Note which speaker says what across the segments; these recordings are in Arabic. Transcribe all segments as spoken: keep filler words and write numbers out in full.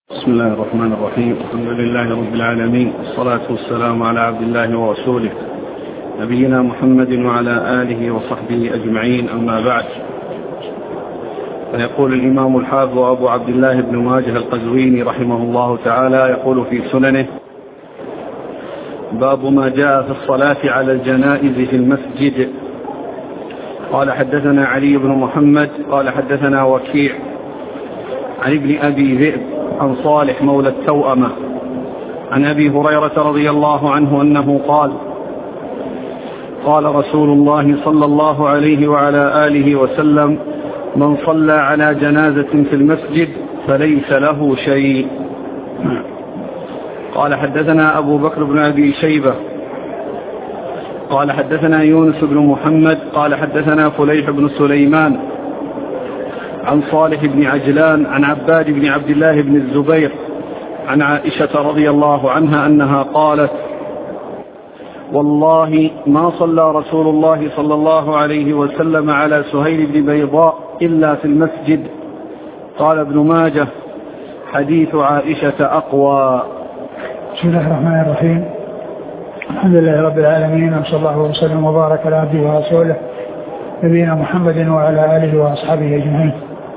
Speaker 1: بسم الله الرحمن الرحيم. الحمد لله رب العالمين، والصلاة والسلام على عبد الله ورسوله نبينا محمد وعلى آله وصحبه أجمعين، أما بعد. فيقول الإمام الحافظ أبو عبد الله بن ماجه القزويني رحمه الله تعالى، يقول في سننه: باب ما جاء في الصلاة على الجنائز في المسجد. قال: حدثنا علي بن محمد قال حدثنا وكيع عن ابن أبي ذئب عن صالح مولى التوأمة عن أبي هريرة رضي الله عنه أنه قال: قال رسول الله صلى الله عليه وعلى آله وسلم: من صلى على جنازة في المسجد فليس له شيء. قال: حدثنا أبو بكر بن أبي شيبة قال حدثنا يونس بن محمد قال حدثنا فليح بن سليمان عن صالح بن عجلان عن عباد بن عبد الله بن الزبير عن عائشة رضي الله عنها أنها قالت: والله ما صلى رسول الله صلى الله عليه وسلم على سهيل بن بيضاء إلا في المسجد. قال ابن ماجه: حديث عائشة أقوى.
Speaker 2: بسم الله الرحمن الرحيم. الحمد لله رب العالمين، وصلى الله وسلم وبارك على عبده ورسوله نبينا محمد وعلى آله وأصحابه أجمعين.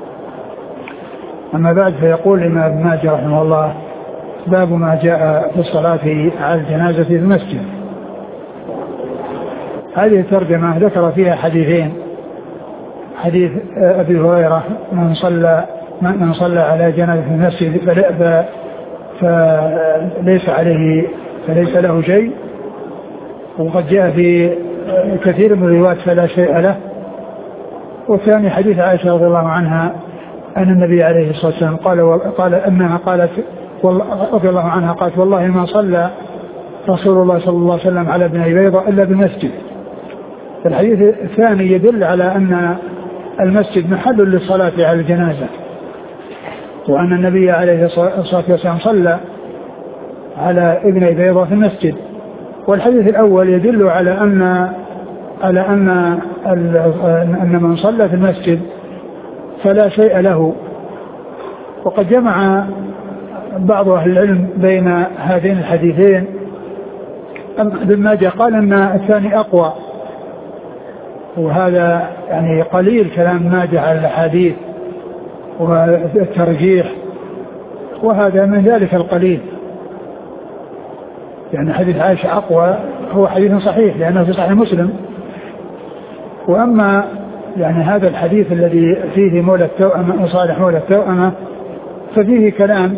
Speaker 2: أما بعد، فيقول الإمام ابن ماجه رحمه الله: باب ما جاء في الصلاة على الجنازة في المسجد. هذه الترجمة ذكر فيها حديثين: حديث أبي هريرة: من صلى من صلى على جنازة في المسجد فليس عليه فليس له شيء. وقد جاء في كثير من الروايات فلا شيء له. والثاني حديث عائشة رضي الله عنها أن النبي عليه الصلاة والسلام قال قال أنها قالت رضي الله عنها قالت: والله ما صلى رسول الله صلى الله عليه وسلم على ابن بيضاء إلا بالمسجد. الحديث الثاني يدل على أن المسجد محل للصلاة على الجنازة، وأن النبي عليه الصلاة والسلام صلى على ابن بيضاء في المسجد. والحديث الأول يدل على أن على أن أن من صلى في المسجد فلا شيء له. وقد جمع بعض أهل العلم بين هذين الحديثين. ابن ماجه قال أن الثاني أقوى، وهذا يعني قليل كلام ماجه على الحديث والترجيح، وهذا من ذلك القليل. يعني حديث عائشة أقوى، هو حديث صحيح لأنه في صحيح مسلم. وأما يعني هذا الحديث الذي فيه مولى التوأمة صالح مولى التوأمة ففيه كلام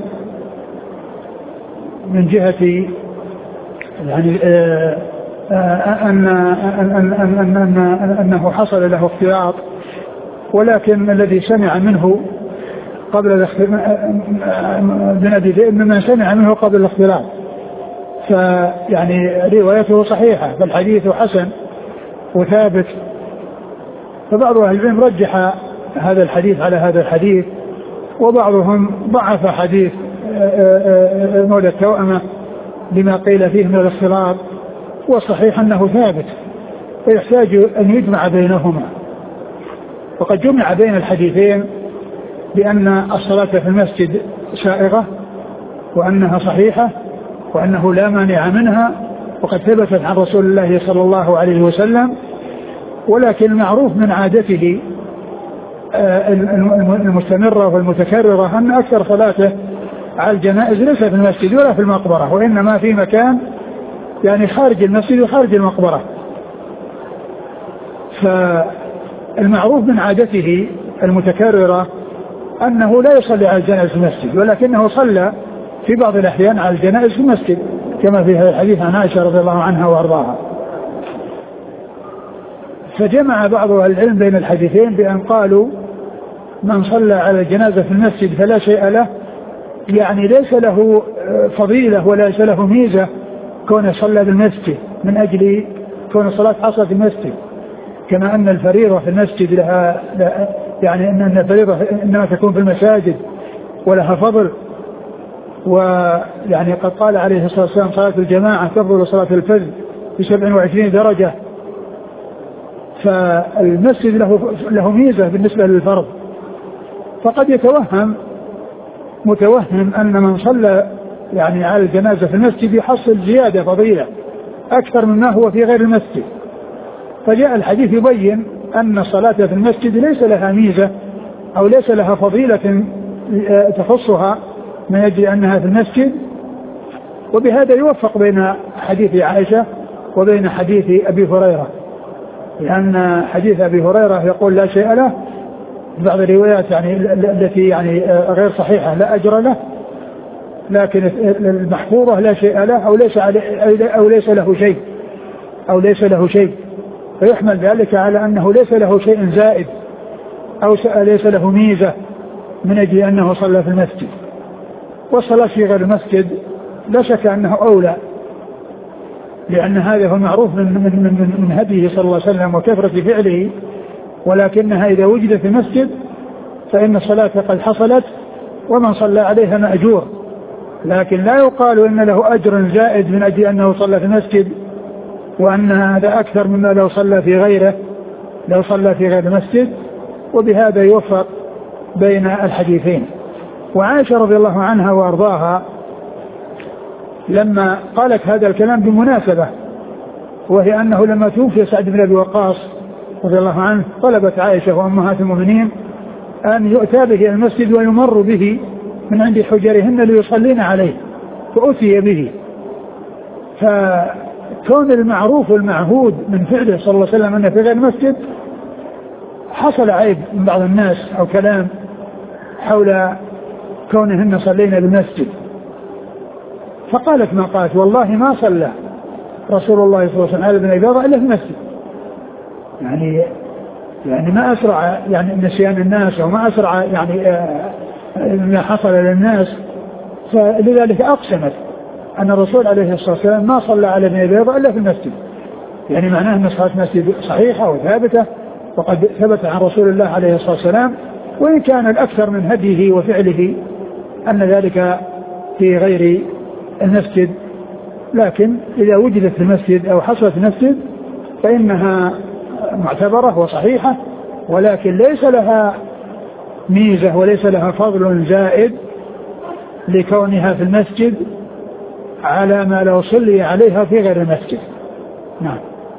Speaker 2: من جهة يعني آه أن أن أن أن أنه حصل له اختلاط، ولكن الذي سمع منه قبل الاختلاط مما سمع منه قبل الاختلاط، فيعني روايته صحيحة، فالحديث حسن وثابت. فبعض أهل العلم رجح هذا الحديث على هذا الحديث، وبعضهم ضعف حديث مولى التوأمة لما قيل فيه من الاختلاط. والصحيح أنه ثابت، ويحتاج أن يجمع بينهما. وقد جمع بين الحديثين بأن الصلاة في المسجد سائغة، وأنها صحيحة، وأنه لا مانع منها، وقد ثبتت عن رسول الله صلى الله عليه وسلم. ولكن المعروف من عادته المستمرة والمتكررة أن أكثر صلاته على الجنائز ليس في المسجد ولا في المقبرة، وإنما في مكان يعني خارج المسجد وخارج المقبرة. فالمعروف من عادته المتكررة أنه لا يصلي على الجنائز في المسجد، ولكنه صلى في بعض الأحيان على الجنائز في المسجد، كما في هذا الحديث عن عائشة رضي الله عنها وأرضاها. فجمع بعض أهل العلم بين الحديثين بأن قالوا: من صلى على الجنازة في المسجد فلا شيء له، يعني ليس له فضيلة ولا ليس له ميزة كون صلى بالمسجد من أجل كون الصلاة حصلت في المسجد، كما أن الفريضة في المسجد لها يعني أن الفريضة إنما تكون في المساجد ولها فضل. ويعني قد قال عليه الصلاة والسلام: صلاة الجماعة تفضل صلاة الفرد بسبع وعشرين درجة. فالمسجد له له ميزة بالنسبة للفرض. فقد يتوهم متوهم أن من صلى يعني على الجنازة في المسجد يحصل زيادة فضيلة أكثر مما هو في غير المسجد. فجاء الحديث يبين أن الصلاة في المسجد ليس لها ميزة أو ليس لها فضيلة تخصها من أجل أنها في المسجد. وبهذا يوفق بين حديث عائشة وبين حديث أبي هريرة، لأن حديث أبي هريرة يقول لا شيء له، بعض الروايات يعني التي يعني غير صحيحة لا أجر له، لكن المحفوظة لا شيء له أو ليس أو ليس له شيء أو ليس له شيء، فيحمل ذلك على أنه ليس له شيء زائد أو ليس له ميزة من أجل أنه صلى في المسجد. والصلاة في غير المسجد لا شك أنه أولى، لأن هذا هو معروف من, من, من, من هديه صلى الله عليه وسلم وكثرة فعله، ولكنها إذا وجدت في المسجد فإن الصلاة قد حصلت ومن صلى عليها مأجور، لكن لا يقال إن له أجر زائد من أجل أنه صلى في المسجد وأن هذا أكثر مما لو صلى في غيره لو صلى في غير المسجد. وبهذا يوفق بين الحديثين. وعائشة رضي الله عنها وأرضاها لما قالت هذا الكلام بمناسبة، وهي أنه لما توفي سعد بن أبي وقاص رضي الله عنه طلبت عائشة وأمهات المؤمنين أن يؤتى به المسجد ويمر به من عند حجرهن ليصلين عليه، فأتي به. فكون المعروف المعهود من فعله صلى الله عليه وسلم أنه في غير المسجد حصل عيب من بعض الناس أو كلام حول كونهن صلينا بالمسجد، فقالت ما قالت والله ما صلى رسول الله صلى الله عليه وسلم على ابن عبادة إلا في المسجد. يعني يعني ما أسرع يعني نسيان الناس وما أسرع يعني آه ما حصل للناس، فلذلك أقسمت أن الرسول عليه الصلاة والسلام ما صلى على ابن عبادة إلا في المسجد. يعني معناه أن صلاة المسجد صحيحة وثابتة وقد ثبت عن رسول الله عليه الصلاة والسلام، وإن كان الأكثر من هديه وفعله أن ذلك في غير المسجد، لكن إذا وجدت في المسجد أو حصلت في المسجد فإنها معتبرة وصحيحة، ولكن ليس لها ميزة وليس لها فضل زائد لكونها في المسجد على ما لو صلي عليها في غير المسجد. نعم.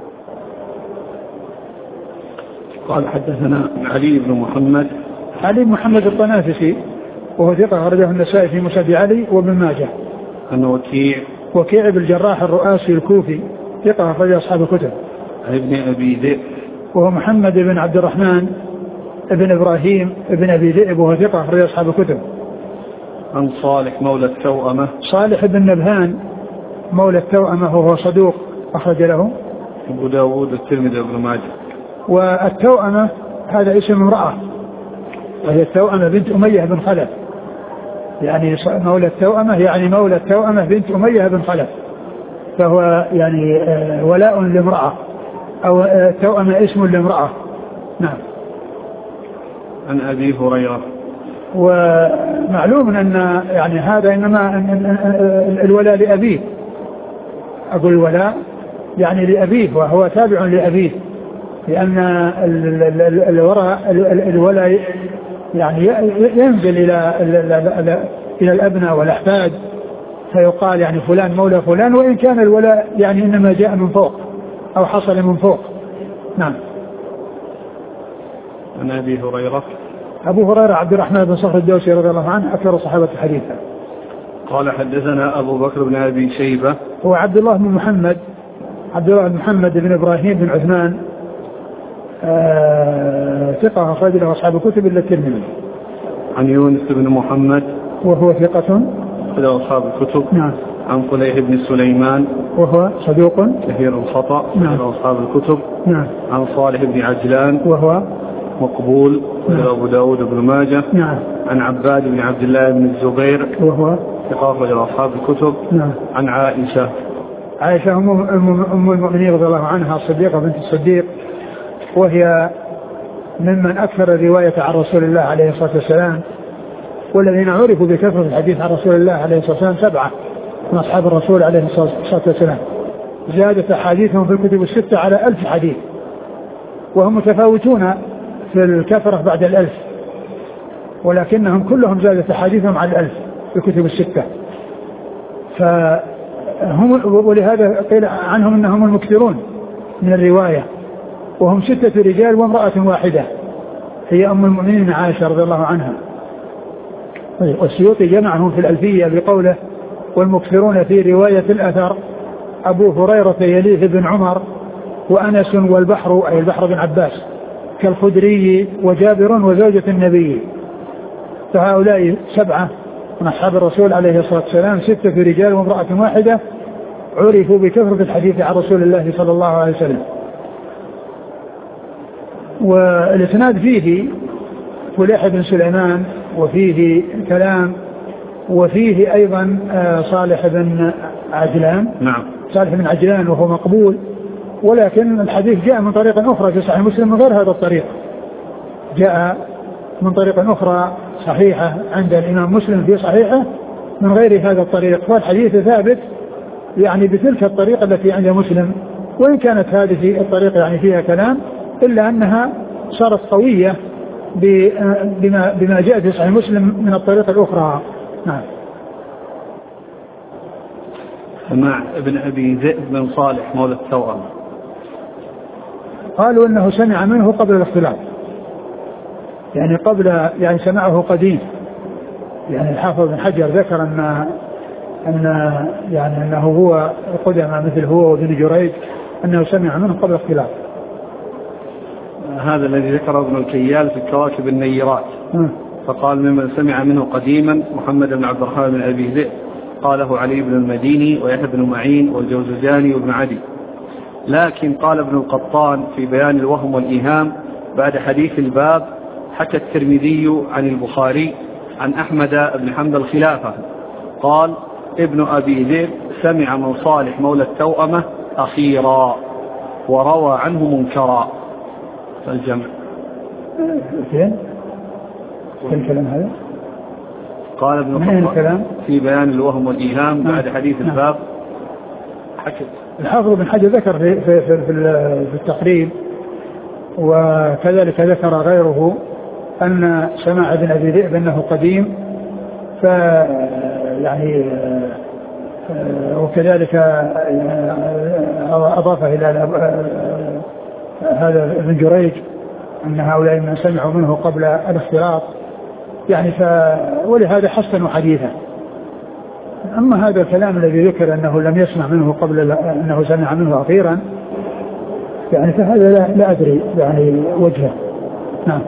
Speaker 1: قال حدثنا علي بن محمد
Speaker 2: علي بن محمد الطنافسي وهو ثقة أخرجه النسائي في مسند علي وابن ماجه.
Speaker 1: عن وكيع
Speaker 2: وكيع بن الجراح الرؤاسي الكوفي ثقة أخرجه أصحاب الكتب.
Speaker 1: عن ابن أبي ذئب
Speaker 2: وهو محمد بن عبد الرحمن ابن إبراهيم ابن أبي ذئب وهو ثقة أخرجه أصحاب الكتب.
Speaker 1: عن صالح مولى التوأمة
Speaker 2: صالح بن نبهان مولى التوأمة وهو صدوق أخرج له
Speaker 1: أبو داود والترمذي وابن ماجه.
Speaker 2: والتوأمة هذا اسم امرأة، وهي التوأمة بنت أمية بن خلف، يعني مولى التوأمة يعني مولى التوأمة بنت أمية بن خلف، فهو يعني ولاء لامرأة أو التوأمة اسم لامرأة. نعم.
Speaker 1: عن أبي هريرة.
Speaker 2: ومعلوم أن يعني هذا إنما الولاء لأبيه، أقول الولاء يعني لأبيه وهو تابع لأبيه، لأن الوراء الولاء يعني ينزل إلى إلى الأبناء والأحفاد، فيقال يعني فلان مولى فلان، وإن كان الولاء يعني إنما جاء من فوق أو حصل من فوق. نعم.
Speaker 1: عن أبي هريرة.
Speaker 2: أبو هريرة عبد الرحمن بن صخر الدوسي رضي الله عنه أكثر صحابة حديثا.
Speaker 1: قال حدثنا أبو بكر بن أبي شيبة
Speaker 2: هو عبد الله بن محمد عبد الله بن محمد بن إبراهيم بن عثمان آه ثقة أخرج له أصحاب الكتب إلا الترمذي.
Speaker 1: عن يونس بن محمد
Speaker 2: وهو ثقة
Speaker 1: له أصحاب الكتب.
Speaker 2: نعم.
Speaker 1: عن فليح بن سليمان
Speaker 2: وهو صدوق
Speaker 1: كثير الخطأ له أصحاب الكتب.
Speaker 2: نعم.
Speaker 1: عن صالح بن عجلان
Speaker 2: وهو
Speaker 1: مقبول له أبو داود بن ماجه.
Speaker 2: نعم.
Speaker 1: عن عباد بن عبد الله بن الزبير
Speaker 2: وهو
Speaker 1: ثقة أخرج له أصحاب الكتب.
Speaker 2: نعم.
Speaker 1: عن عائشة
Speaker 2: عائشة أم المؤمنين رضي الله عنها الصديقة بنت الصديق، وهي ممن أكثر الرواية عن رسول الله عليه الصلاة والسلام، والذين عرفوا بكثرة الحديث عن رسول الله عليه الصلاة والسلام سبعة من أصحاب الرسول عليه الصلاة والسلام، زادت أحاديثهم في الكتب الستة على ألف حديث، وهم متفاوتون في الكثرة بعد الألف، ولكنهم كلهم زادت أحاديثهم على الألف في الكتب الستة. فهم ولهذا قيل عنهم أنهم المكثرون من الرواية، وهم ستة رجال وامرأة واحدة هي أم المؤمنين عائشة رضي الله عنها. والسيوطي جمعهم في الألفية بقوله والمكثرون في رواية الأثر أبو هريرة يليه بن عمر وأنس والبحر أي البحر بن عباس كالخدري وجابر وزوجة النبي. فهؤلاء سبعة من أصحاب الرسول عليه الصلاة والسلام، ستة رجال وامرأة واحدة، عرفوا بكثرة الحديث عن رسول الله صلى الله عليه وسلم. والإسناد فيه فليح بن سليمان وفيه كلام، وفيه أيضا صالح بن عجلان.
Speaker 1: نعم.
Speaker 2: صالح بن عجلان وهو مقبول، ولكن الحديث جاء من طريق أخرى في صحيح مسلم من غير هذا الطريق، جاء من طريق أخرى صحيحة عند الإمام مسلم في صحيحه من غير هذا الطريق، فالحديث ثابت يعني بتلك الطريقة التي عند مسلم، وإن كانت هذه الطريقة يعني فيها كلام إلا أنها صارت قوية بما, بما جاء في صحيح مسلم من الطريقة الأخرى. نعم.
Speaker 1: سماع ابن أبي ذئب بن صالح مولى التوأم،
Speaker 2: قالوا إنه سمع منه قبل الاختلاط، يعني قبل يعني سمعه قديم. يعني الحافظ بن حجر ذكر أن أن يعني أنه هو قدم مثل هو وابن جريج أنه سمع منه قبل الاختلاط.
Speaker 1: هذا الذي ذكره ابن الكيال في الكواكب النيرات. م. فقال ممن سمع منه قديما محمد بن عبد الرحمن بن أبي ذئب، قاله علي بن المديني ويحيى بن معين والجوزجاني وابن عدي. لكن قال ابن القطان في بيان الوهم والإيهام بعد حديث الباب حكى الترمذي عن البخاري عن أحمد بن حنبل خلافه، قال ابن أبي ذئب سمع من صالح مولى التوأمة أخيرا وروى عنه منكرا. فالجمع
Speaker 2: فين الكلام هذا؟
Speaker 1: قال ابن القطان في بيان الوهم والإيهام بعد حديث نعم. الباب حكى
Speaker 2: الحافظ بن حجر ذكر في, في, في, في التقريب، وكذلك ذكر غيره أن سماع ابن أبي ذئب أنه قديم، ف يعني وكذلك أضافه إلى هذا ابن جريج أن هؤلاء من سمعوا منه قبل الاختلاط، يعني ف ولهذا حسنوا حديثا. أما هذا الكلام الذي ذكر أنه لم يسمع منه قبل أنه سمع منه أخيرا، يعني فهذا لا, لا أدري يعني وجهه. نعم.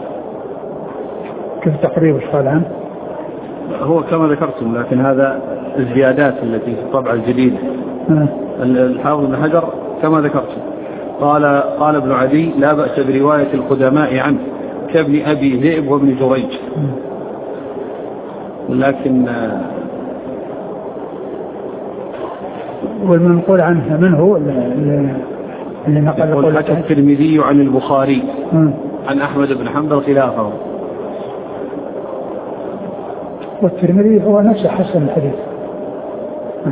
Speaker 2: كيف تقريب ايش قال عنه؟
Speaker 1: هو كما ذكرتم، لكن هذا الزيادات التي في الطبعة الجديدة. الحافظ بن حجر كما ذكرتم قال قال ابن عدي لا بأس برواية القدماء عنه كابن أبي ذئب وابن جريج، لكن
Speaker 2: والمنقول عنه منه اللي نقل
Speaker 1: حكى الترمذي عن البخاري م. عن أحمد بن حنبل خلافه،
Speaker 2: والترمذي هو نفسه حسن الحديث. م.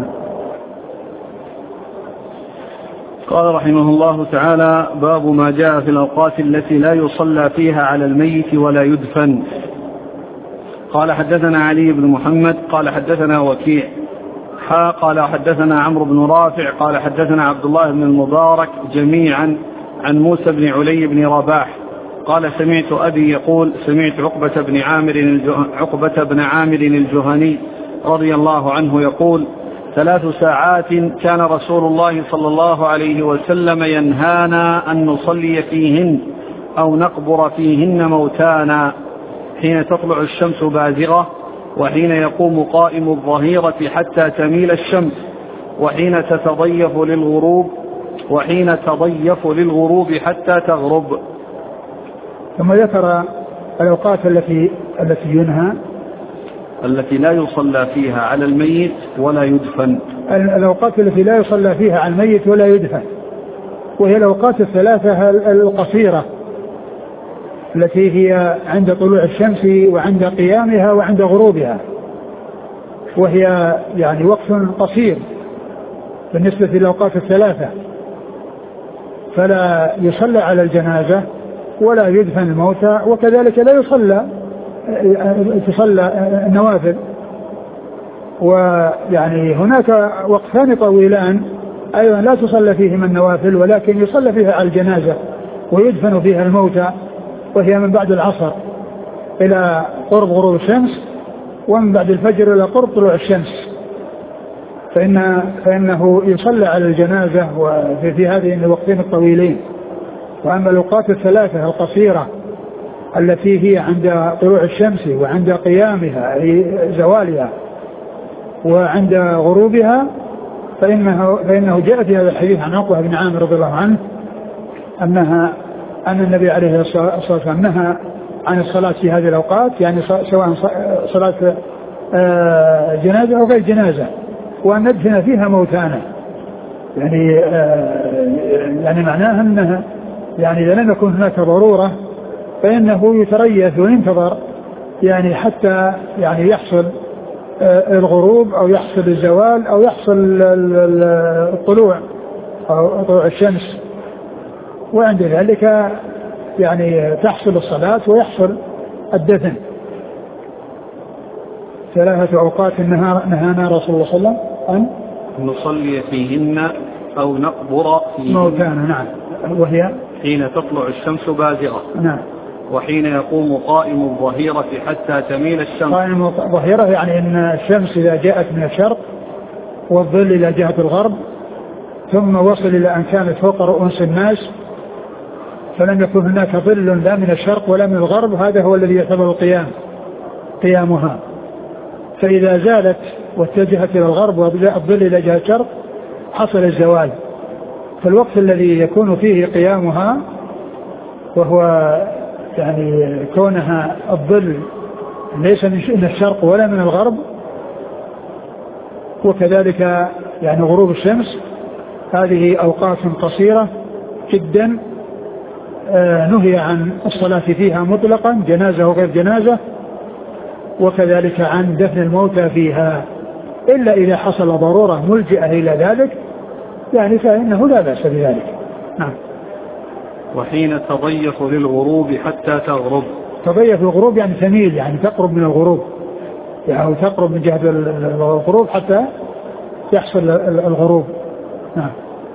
Speaker 1: قال رحمه الله تعالى باب ما جاء في الأوقات التي لا يصلى فيها على الميت ولا يدفن. قال حدثنا علي بن محمد قال حدثنا وكيع حا قال حدثنا عمرو بن رافع قال حدثنا عبد الله بن المبارك جميعا عن موسى بن علي بن رباح قال سمعت أبي يقول سمعت عقبة بن عامر عقبة بن عامر الجهني رضي الله عنه يقول ثلاث ساعات كان رسول الله صلى الله عليه وسلم ينهانا أن نصلي فيهن أو نقبر فيهن موتانا، حين تطلع الشمس بازغة، وحين يقوم قائم الظهيرة حتى تميل الشمس، وحين تتضيف للغروب وحين تضيف للغروب حتى تغرب.
Speaker 2: ثم ذكر الأوقات التي التي ينهى
Speaker 1: التي لا يصلى فيها على الميت ولا يدفن.
Speaker 2: الأوقات التي لا يصلى فيها على الميت ولا يدفن، وهي الأوقات الثلاثة القصيرة التي هي عند طلوع الشمس وعند قيامها وعند غروبها، وهي يعني وقت قصير بالنسبة للأوقات الثلاثة، فلا يصلى على الجنازة ولا يدفن الموتى، وكذلك لا يصلى تصلى النوافل. ويعني هناك وقتان طويلان أيضا لا تصلى فيهما النوافل، ولكن يصلى فيها على الجنازة ويدفن فيها الموتى، وهي من بعد العصر إلى قرب غروب الشمس، ومن بعد الفجر إلى قرب طلوع الشمس، فإن فإنه يصلى على الجنازة وفي في هذه الوقتين الطويلين. وأما الأوقات الثلاثة القصيرة التي هي عند طلوع الشمس وعند قيامها أي زوالها وعند غروبها، فإنه, فإنه جاء في هذا الحديث عن عقبة بن عامر رضي الله عنه أنها أن النبي عليه الصلاة والسلام نهى عن الصلاة في هذه الأوقات، يعني سواء صلاة جنازة أو غير جنازة، وأن ندفن فيها موتانا. يعني يعني معناها أنها يعني إذا لم يكن هناك ضرورة فإنه يتريث وينتظر يعني حتى يعني يحصل الغروب أو يحصل الزوال أو يحصل الطلوع أو طلوع الشمس، وعند ذلك يعني تحصل الصلاة ويحصل الدفن. ثلاثة أوقات نهانا رسول الله صلى الله عليه وسلم أن
Speaker 1: نصلي فيهن أو نقبر فيهن
Speaker 2: موتانا. نعم. وهي
Speaker 1: حين تطلع الشمس بازغة.
Speaker 2: نعم.
Speaker 1: وحين يقوم قائم الظهيرة حتى تميل الشمس.
Speaker 2: قائم الظهيرة يعني أن الشمس إذا جاءت من الشرق والظل إلى جهة الغرب ثم وصل إلى أن كانت فوق رؤوس الناس فلم يكن هناك ظل لا من الشرق ولا من الغرب، هذا هو الذي يعتبر القيام قيامها. فإذا زالت واتجهت إلى الغرب وجاء الظل إلى جهة الشرق حصل الزوال. فالوقت الذي يكون فيه قيامها وهو يعني كونها الظل ليس من الشرق ولا من الغرب، وكذلك يعني غروب الشمس، هذه أوقات قصيرة جدا آه نهي عن الصلاة فيها مطلقا جنازة وغير جنازة، وكذلك عن دفن الموتى فيها، إلا إذا حصل ضرورة ملجئة إلى ذلك يعني فإنه لا بأس بذلك. نعم.
Speaker 1: وحين تضيف للغروب حتى تغرب.
Speaker 2: تضيف الغروب يعني تميل، يعني تقرب من الغروب، يعني تقرب من جهة الغروب حتى يحصل الغروب. نعم.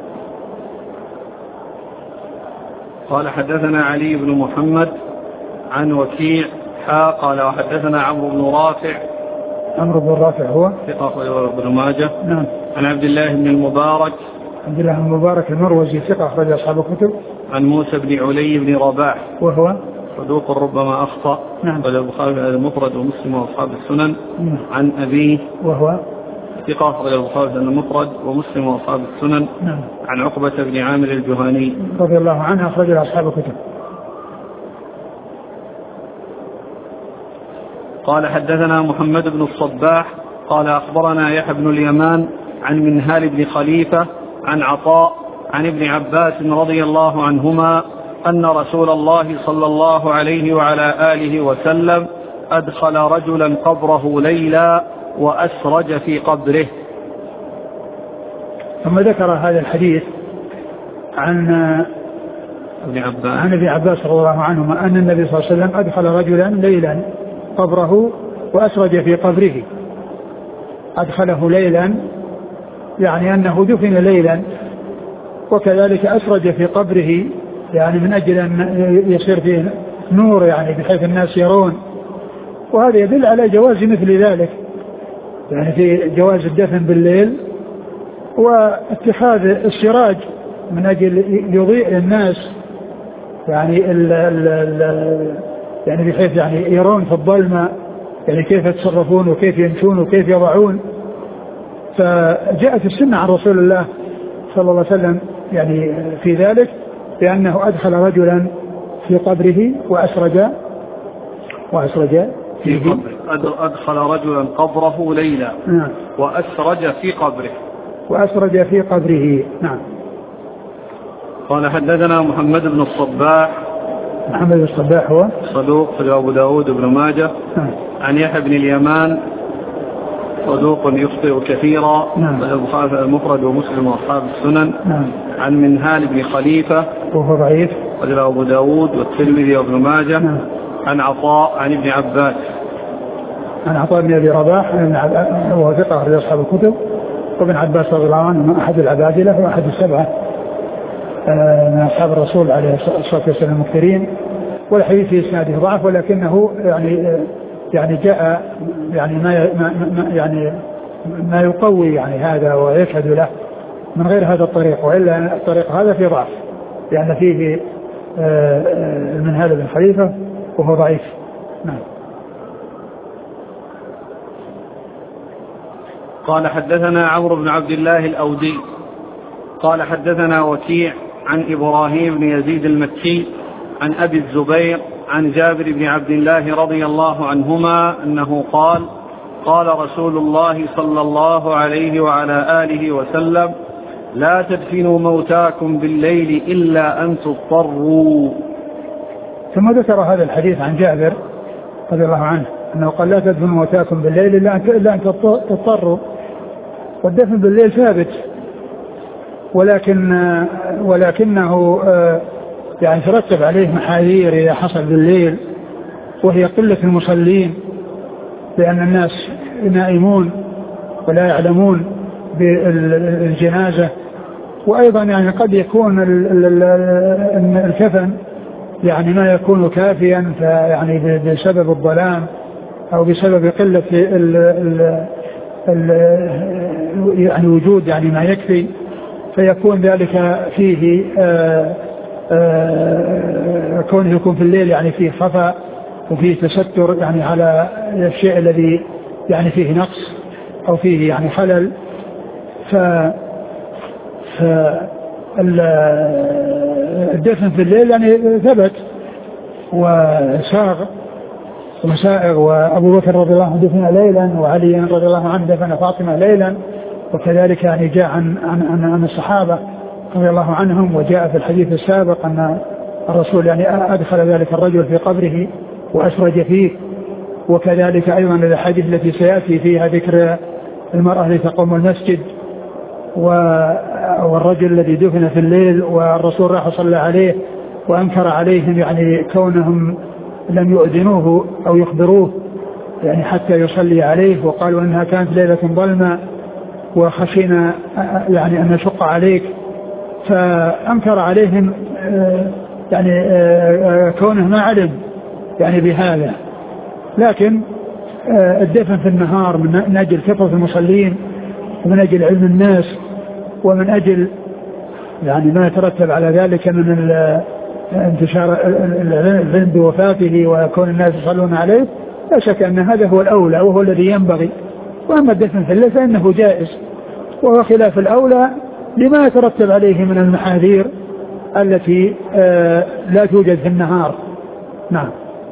Speaker 1: قال حدثنا علي بن محمد عن وكيع حا قال وحدثنا عمرو بن رافع.
Speaker 2: عمرو بن رافع هو
Speaker 1: ثقة ابن ماجه.
Speaker 2: نعم.
Speaker 1: عن عبد الله بن المبارك.
Speaker 2: عبد الله بن المبارك المروزي ثقة أخرج أصحاب الكتب.
Speaker 1: عن موسى بن علي بن رباح
Speaker 2: وهو
Speaker 1: صدوق ربما أخطأ.
Speaker 2: نعم.
Speaker 1: قال البخاري المفرد ومسلم وأصحاب السنن.
Speaker 2: نعم.
Speaker 1: عن أبيه
Speaker 2: وهو
Speaker 1: ثقة أخرج البخاري المفرد ومسلم وأصحاب السنن.
Speaker 2: نعم.
Speaker 1: عن عقبة بن عامر الجهني
Speaker 2: رضي الله عنه أخرج أصحاب الكتب.
Speaker 1: قال حدثنا محمد بن الصباح قال أخبرنا يحيى بن اليمان عن منهال بن خليفة عن عطاء عن ابن عباس رضي الله عنهما أن رسول الله صلى الله عليه وعلى آله وسلم أدخل رجلا قبره ليلا وأسرج في قبره.
Speaker 2: ثم ذكر هذا الحديث عن
Speaker 1: ابن عباس
Speaker 2: عن ابن عباس رضي الله عنهما أن النبي صلى الله عليه وسلم أدخل رجلا ليلا قبره وأسرج في قبره. أدخله ليلا يعني أنه دفن ليلا، وكذلك أسرج في قبره يعني من أجل أن يصير فيه نور يعني بحيث الناس يرون، وهذا يدل على جواز مثل ذلك، يعني في جواز الدفن بالليل واتخاذ السراج من أجل يضيء للناس يعني ال ال ال يعني بحيث يعني يرون في الظلمة يعني كيف يتصرفون وكيف يمشون وكيف يضعون. فجاءت السنة عن رسول الله صلى الله عليه وسلم يعني في ذلك بأنه أدخل رجلا في قبره وأسرج وأسرج
Speaker 1: في قبره. أدخل رجلا قبره ليلا.
Speaker 2: نعم.
Speaker 1: وأسرج في قبره.
Speaker 2: وأسرج في قبره. نعم.
Speaker 1: قال حدثنا محمد بن الصباح.
Speaker 2: محمد بن الصباح هو
Speaker 1: صدوق في أبو داود بن ماجه.
Speaker 2: نعم.
Speaker 1: عن يحيى بن اليمان صدوق يخطئ كثيرا.
Speaker 2: نعم.
Speaker 1: البخاري المفرد ومسلم وأصحاب السنن.
Speaker 2: نعم.
Speaker 1: عن منهال بن خليفة
Speaker 2: وهو ضعيف.
Speaker 1: قال أبو داود والترمذي وابن ماجه.
Speaker 2: نعم.
Speaker 1: عن عطاء عن ابن عباس.
Speaker 2: عن عطاء بن أبي رباح وهو ثقة أخرج أصحاب الكتب. وابن عباس رضي الله عنه أحد العبادلة وأحد السبعة من أصحاب الرسول عليه الصلاة والسلام المكثرين. والحديث في إسناده ضعف ولكنه يعني يعني جاء يعني ما يعني ما يقوي يعني هذا ويشهد له من غير هذا الطريق، وإلا الطريق هذا في ضعف لأن يعني فيه من هذا بن خليفة وهو ضعيف. نعم.
Speaker 1: قال حدثنا عمرو بن عبد الله الأودي قال حدثنا وكيع عن إبراهيم بن يزيد المكي عن أبي الزبير عن جابر بن عبد الله رضي الله عنهما أنه قال قال رسول الله صلى الله عليه وعلى آله وسلم لا تدفنوا موتاكم بالليل إلا أن تضطروا.
Speaker 2: ثم ذكر هذا الحديث عن جابر رضي الله عنه أنه قال لا تدفنوا موتاكم بالليل إلا أن تضطروا. والدفن بالليل ثابت ولكن ولكنه يعني ترتب عليه محاذير إذا حصل بالليل، وهي قلة المصلين لأن الناس نائمون ولا يعلمون بالجنازة. وأيضا يعني قد يكون الكفن يعني ما يكون كافيا يعني بسبب الظلام أو بسبب قلة ال ال ال يعني وجود يعني ما يكفي، فيكون ذلك فيه آآ آآ كونه يكون في الليل يعني فيه خفاء وفيه تستر يعني على الشيء الذي يعني فيه نقص أو فيه يعني خلل. ف الدفن في الليل يعني ثبت وساغ وسائغ، وأبو بكر رضي الله عنه دفن ليلا وعلي رضي الله عنه دفن فاطمة ليلا، وكذلك يعني جاء عن, عن, عن, عن الصحابة رضي الله عنهم، وجاء في الحديث السابق أن الرسول يعني أدخل ذلك الرجل في قبره وأسرج فيه. وكذلك أيضا الحديث التي سيأتي فيها ذكر المرأة التي تقوم المسجد والرجل الذي دفن في الليل والرسول راح صلى عليه وأنكر عليهم يعني كونهم لم يؤذنوه أو يخبروه يعني حتى يصلي عليه، وقالوا أنها كانت ليلة ظلمة وخشينا يعني أن نشق عليك، فأنكر عليهم يعني كونه ما علم يعني بهذا. لكن الدفن في النهار من أجل كثرة المصلين ومن أجل علم الناس ومن أجل يعني ما يترتب على ذلك من انتشار العلم بوفاته وكون الناس يصلون عليه، لا شك أن هذا هو الأولى وهو الذي ينبغي. وأما الدفن في الليل فإنه جائز وهو خلاف الأولى لما يترتب عليه من المحاذير التي لا توجد في النهار. نعم.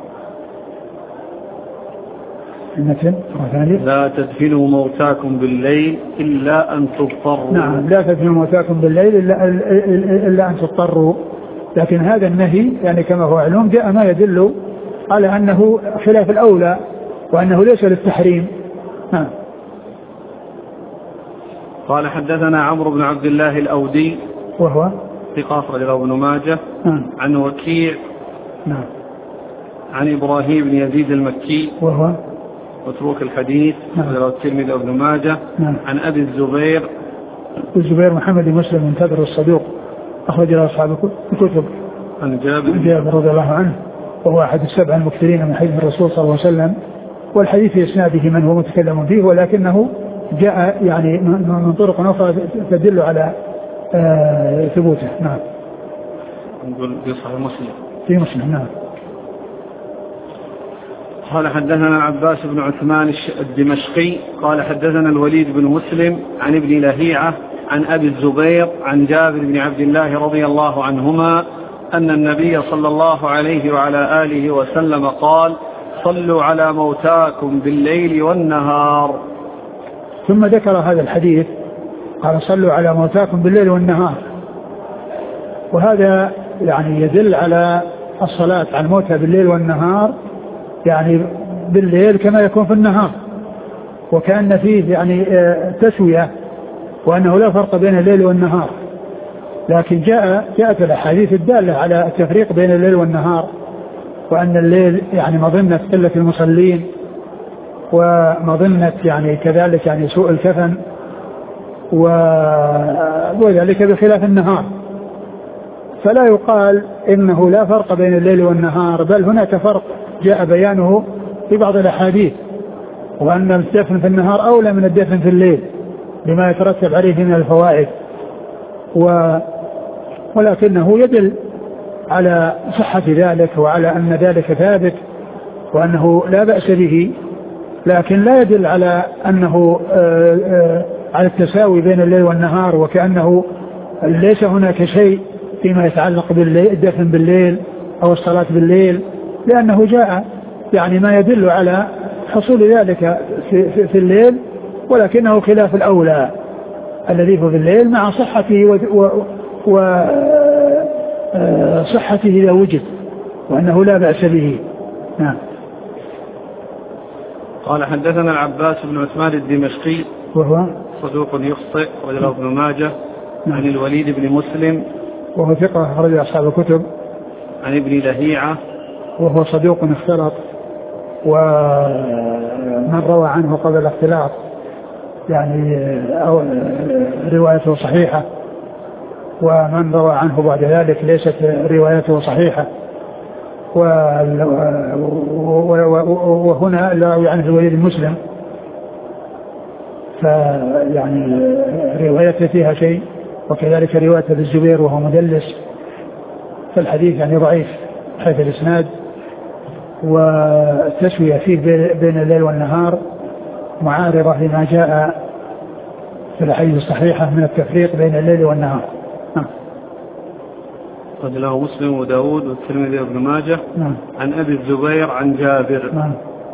Speaker 1: لا تدفنوا موتاكم بالليل إلا أن تضطروا.
Speaker 2: نعم، لا تدفنوا موتاكم بالليل إلا, إلا أن تضطروا. لكن هذا النهي يعني كما هو علوم جاء ما يدل على أنه خلاف الأولى وأنه ليس للتحريم. نعم.
Speaker 1: قال حدثنا عمرو بن عبد الله الأودي
Speaker 2: وهو
Speaker 1: ثقة أخرج له ابن ماجه.
Speaker 2: نعم.
Speaker 1: عن وكيع.
Speaker 2: نعم.
Speaker 1: عن إبراهيم بن يزيد المكي
Speaker 2: وهو
Speaker 1: متروك الحديث أخرج له الترمذي وابن ماجه.
Speaker 2: نعم.
Speaker 1: عن أبي الزبير
Speaker 2: الزبير محمد بن مسلم منتظر الصدوق أخرج له أصحاب الكتب.
Speaker 1: عن جابر
Speaker 2: جابر رضي الله عنه وهو أحد السبع المكثرين من حديث الرسول صلى الله عليه وسلم، والحديث في إسناده من هو متكلم فيه، ولكنه جاء يعني من طرق أخرى تدل على آه ثبوته. نعم.
Speaker 1: نقول في صحيح مسلم.
Speaker 2: في مسلم. نعم.
Speaker 1: قال حدثنا عباس بن عثمان الدمشقي قال حدثنا الوليد بن مسلم عن ابن لهيعة عن أبي الزبير عن جابر بن عبد الله رضي الله عنهما أن النبي صلى الله عليه وعلى آله وسلم قال صلوا على موتاكم بالليل والنهار.
Speaker 2: ثم ذكر هذا الحديث قال صلوا على موتاكم بالليل والنهار، وهذا يعني يدل على الصلاة على الموتى بالليل والنهار، يعني بالليل كما يكون في النهار، وكأن فيه يعني تسوية وأنه لا فرق بين الليل والنهار. لكن جاء جاءت الأحاديث الدالة على التفريق بين الليل والنهار، وأن الليل يعني مظنة قلة المصلين ومظنة يعني كذلك يعني سوء الكفن وذلك بخلاف النهار. فلا يقال إنه لا فرق بين الليل والنهار، بل هناك فرق جاء بيانه في بعض الأحاديث، وأن الدفن في النهار أولى من الدفن في الليل بما يترتب عليه من الفوائد، و ولكنه يدل على صحة ذلك وعلى أن ذلك ثابت وأنه لا بأس به، لكن لا يدل على أنه آآ آآ على التساوي بين الليل والنهار، وكأنه ليس هناك شيء فيما يتعلق بالدفن بالليل أو الصلاة بالليل، لأنه جاء يعني ما يدل على حصول ذلك في, في, في الليل، ولكنه خلاف الأولى الذي هو في الليل مع صحته وصحته إذا وجد، وأنه لا بأس به. نعم.
Speaker 1: قال حدثنا العباس بن عثمان الدمشقي
Speaker 2: وهو
Speaker 1: صدوق يخطئ وله ابن ماجه. نعم. عن الوليد بن مسلم
Speaker 2: وهو ثقة أخرج أصحاب الكتب.
Speaker 1: عن ابن لهيعة
Speaker 2: وهو صدوق اختلط، ومن روى عنه قبل الاختلاط يعني أو روايته صحيحة، ومن روى عنه بعد ذلك ليست روايته صحيحة. وهنا لا روي عنه الوليد المسلم، فيعني روايته فيها شيء، وكذلك روايته بالزبير وهو مدلس، فالحديث يعني ضعيف حيث الإسناد، والتسوية فيه بين الليل والنهار معارضة لما جاء في الحديث الصحيحة من التفريق بين الليل والنهار. نعم.
Speaker 1: قد له مسلم وداود والترمذي وابن ماجه.
Speaker 2: نعم.
Speaker 1: عن أبي الزبير عن جابر.
Speaker 2: نعم.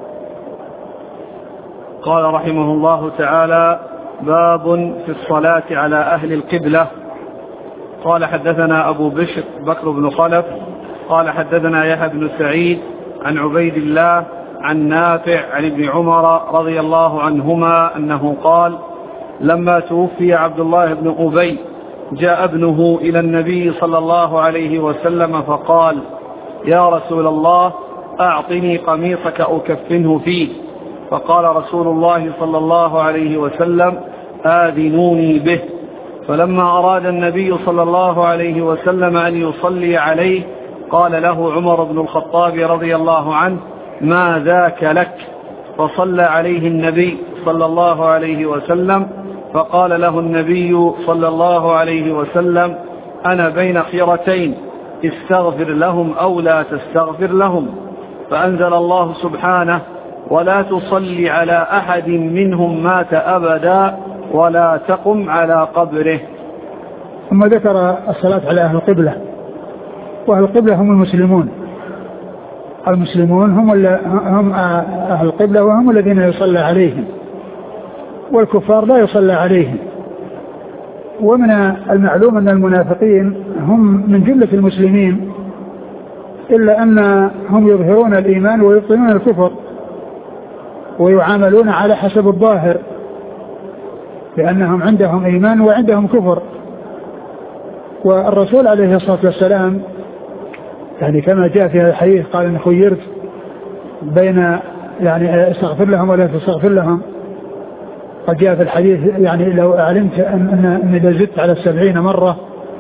Speaker 1: قال رحمه الله تعالى: باب في الصلاة على أهل القبلة. قال حدثنا أبو بشر بكر بن خلف قال حدثنا يحيى بن سعيد عن عبيد الله عن نافع عن ابن عمر رضي الله عنهما أنه قال: لما توفي عبد الله بن أبي جاء ابنه إلى النبي صلى الله عليه وسلم فقال: يا رسول الله، أعطني قميصك أكفنه فيه. فقال رسول الله صلى الله عليه وسلم: آذنوني به. فلما أراد النبي صلى الله عليه وسلم أن يصلي عليه قال له عمر بن الخطاب رضي الله عنه: ما ذاك لك؟ فصلى عليه النبي صلى الله عليه وسلم، فقال له النبي صلى الله عليه وسلم: أنا بين خيرتين، استغفر لهم أو لا تستغفر لهم. فأنزل الله سبحانه: ولا تصلي على أحد منهم مات أبدا ولا تقم على قبره.
Speaker 2: ثم ذكر الصلاة على أهل القبلة، وأهل القبلة هم المسلمون. المسلمون هم, هم أهل القبلة وهم الذين يصلى عليهم، والكفار لا يصلى عليهم. ومن المعلوم أن المنافقين هم من جملة المسلمين، إلا أنهم يظهرون الإيمان ويبطنون الكفر، ويعاملون على حسب الظاهر، لأنهم عندهم إيمان وعندهم كفر. والرسول عليه الصلاة والسلام يعني كما جاء في هذا الحديث قال: إن خيرت بين يعني استغفر لهم ولا تستغفر لهم. قد جاء في الحديث يعني لو علمت أن أن إذا زدت على السبعين مرة.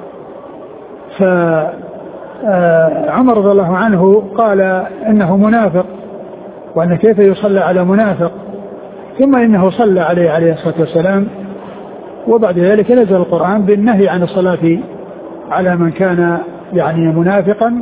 Speaker 2: فعمر رضي الله عنه قال إنه منافق، وأن كيف يصلى على منافق، ثم إنه صلى عليه عليه الصلاة والسلام. وبعد ذلك نزل القرآن بالنهي عن الصلاة على من كان يعني منافقا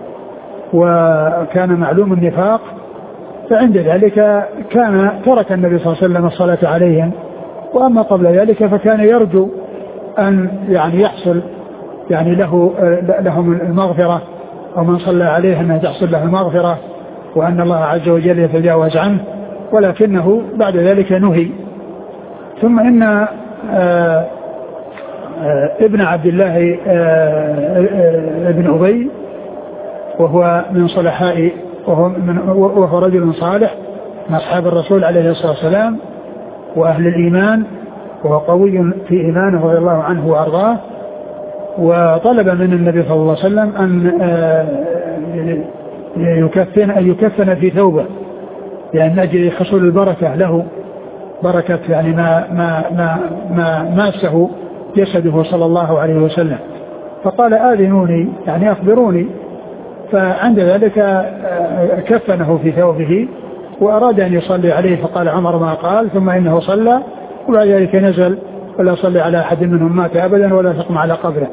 Speaker 2: وكان معلوم النفاق، فعند ذلك كان ترك النبي صلى الله عليه وسلم الصلاة عليهم. وأما قبل ذلك فكان يرجو أن يعني يحصل يعني له لهم المغفرة، أو من صلى عليه أنه تحصل له المغفرة وأن الله عز وجل يتجاوز عنه، ولكنه بعد ذلك نهي. ثم إن آآ آآ ابن عبد الله ابن أبي وهو من صلحاء وهو, من وهو رجل صالح من أصحاب الرسول عليه الصلاة والسلام وأهل الإيمان، وهو قوي في إيمانه رضي الله عنه وأرضاه. وطلب من النبي صلى الله عليه وسلم أن يكفن أن يكفن في ثوبه لأن يعني أجل حصول البركة له، بركة يعني ما ما ما ما ماسه جسده صلى الله عليه وسلم. فقال آذنوني يعني أخبروني، فعند ذلك كفنه في ثوبه وأراد أن يصلي عليه، فقال عمر ما قال، ثم إنه صلى وبعد ذلك نزل ولا صلي على أحد منهم مات أبدا ولا تقم على قبره.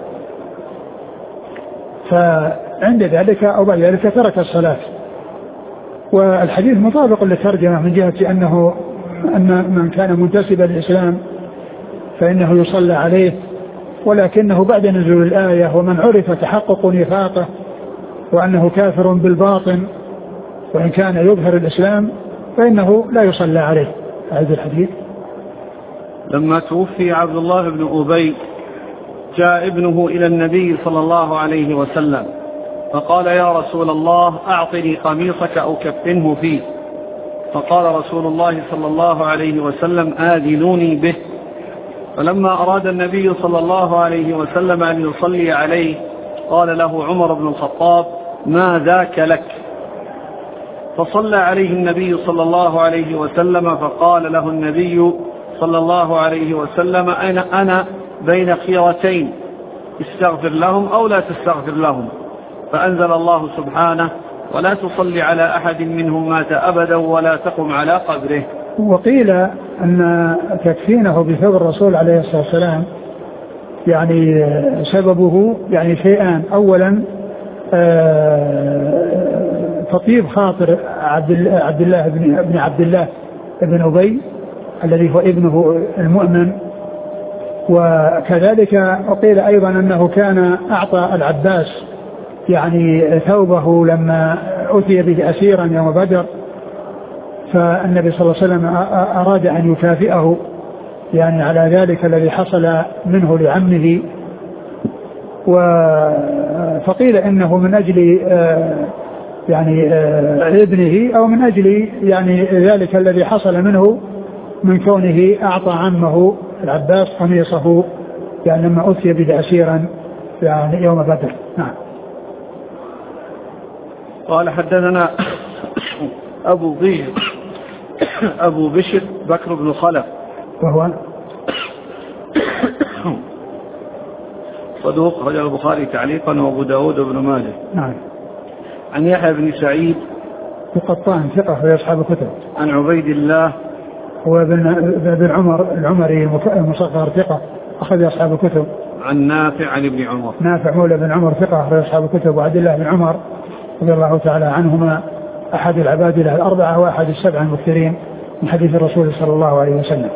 Speaker 2: فعند ذلك أو بعد ذلك ترك الصلاة. والحديث مطابق للترجمة من جهة أنه أن من كان منتسبا للإسلام فإنه يصلى عليه، ولكنه بعد نزول الآية ومن عرف تحقق نفاقه وأنه كافر بالباطن وإن كان يظهر الإسلام فإنه لا يصلى عليه. هذا الحديث.
Speaker 1: لما توفي عبد الله بن أبي جاء ابنه إلى النبي صلى الله عليه وسلم فقال يا رسول الله أعطني قميصك أو كفنه فيه، فقال رسول الله صلى الله عليه وسلم آذنوني به. فلما أراد النبي صلى الله عليه وسلم أن يصلي عليه قال له عمر بن الخطاب ما ذاك لك؟ فصلى عليه النبي صلى الله عليه وسلم، فقال له النبي صلى الله عليه وسلم أنا, أنا بين خيرتين استغفر لهم أو لا تستغفر لهم، فأنزل الله سبحانه ولا تصلي على أحد منهم مات أبدا ولا تقم على قبره.
Speaker 2: وقيل أن تكفينه بثوب الرسول عليه الصلاة والسلام يعني سببه يعني شيئان. أولا تطيب خاطر عبد الله بن عبد الله بن أبي الذي هو ابنه المؤمن، وكذلك وقيل أيضا أنه كان أعطى العباس يعني ثوبه لما أتي به أسيرا يوم بدر، فالنبي صلى الله عليه وسلم أراد أن يكافئه يعني على ذلك الذي حصل منه لعمه. فقيل إنه من أجل يعني ابنه أو من أجل يعني ذلك الذي حصل منه من كونه أعطى عمه العباس قميصه يعني لما أتي به أسيرا يعني يوم بدر. نعم.
Speaker 1: قال حدثنا أبو بشر أبو بشر بكر بن خلف
Speaker 2: وهو
Speaker 1: صدوق رجل البخاري تعليقا وأبو داود وابن ماجه.
Speaker 2: نعم.
Speaker 1: عن يحيى بن سعيد
Speaker 2: القطان ثقة في أصحاب الكتب.
Speaker 1: عن عبيد الله
Speaker 2: وابن عمر العمري المصغر ثقة أخذ أصحاب الكتب.
Speaker 1: عن نافع عن ابن عمر
Speaker 2: نافع مولى بن عمر ثقة أخذ أصحاب الكتب. وعبد الله بن عمر رضي الله تعالى عنهما أحد العباد الأربعة وأحد السبع المكثرين من حديث الرسول صلى الله عليه وسلم.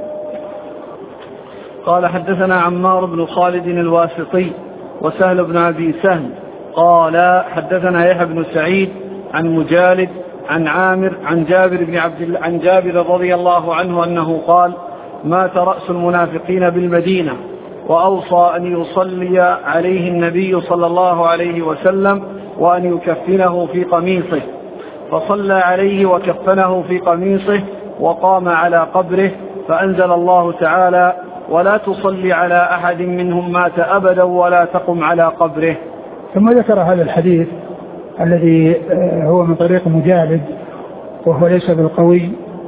Speaker 1: قال حدثنا عمار بن خالد الواسطي وسهل بن أبي سهل قال حدثنا يحيى بن سعيد عن مجالد عن عامر عن جابر بن عبد الله عن جابر رضي الله عنه أنه قال مات رأس المنافقين بالمدينة وأوصى أن يصلي عليه النبي صلى الله عليه وسلم وأن يكفنه في قميصه، فصلى عليه وكفنه في قميصه وقام على قبره، فأنزل الله تعالى ولا تصلي على أحد منهم مات أبدا ولا تقم على قبره.
Speaker 2: ثم ذكر هذا الحديث الذي هو من طريق مجالد وهو ليس بالقوي،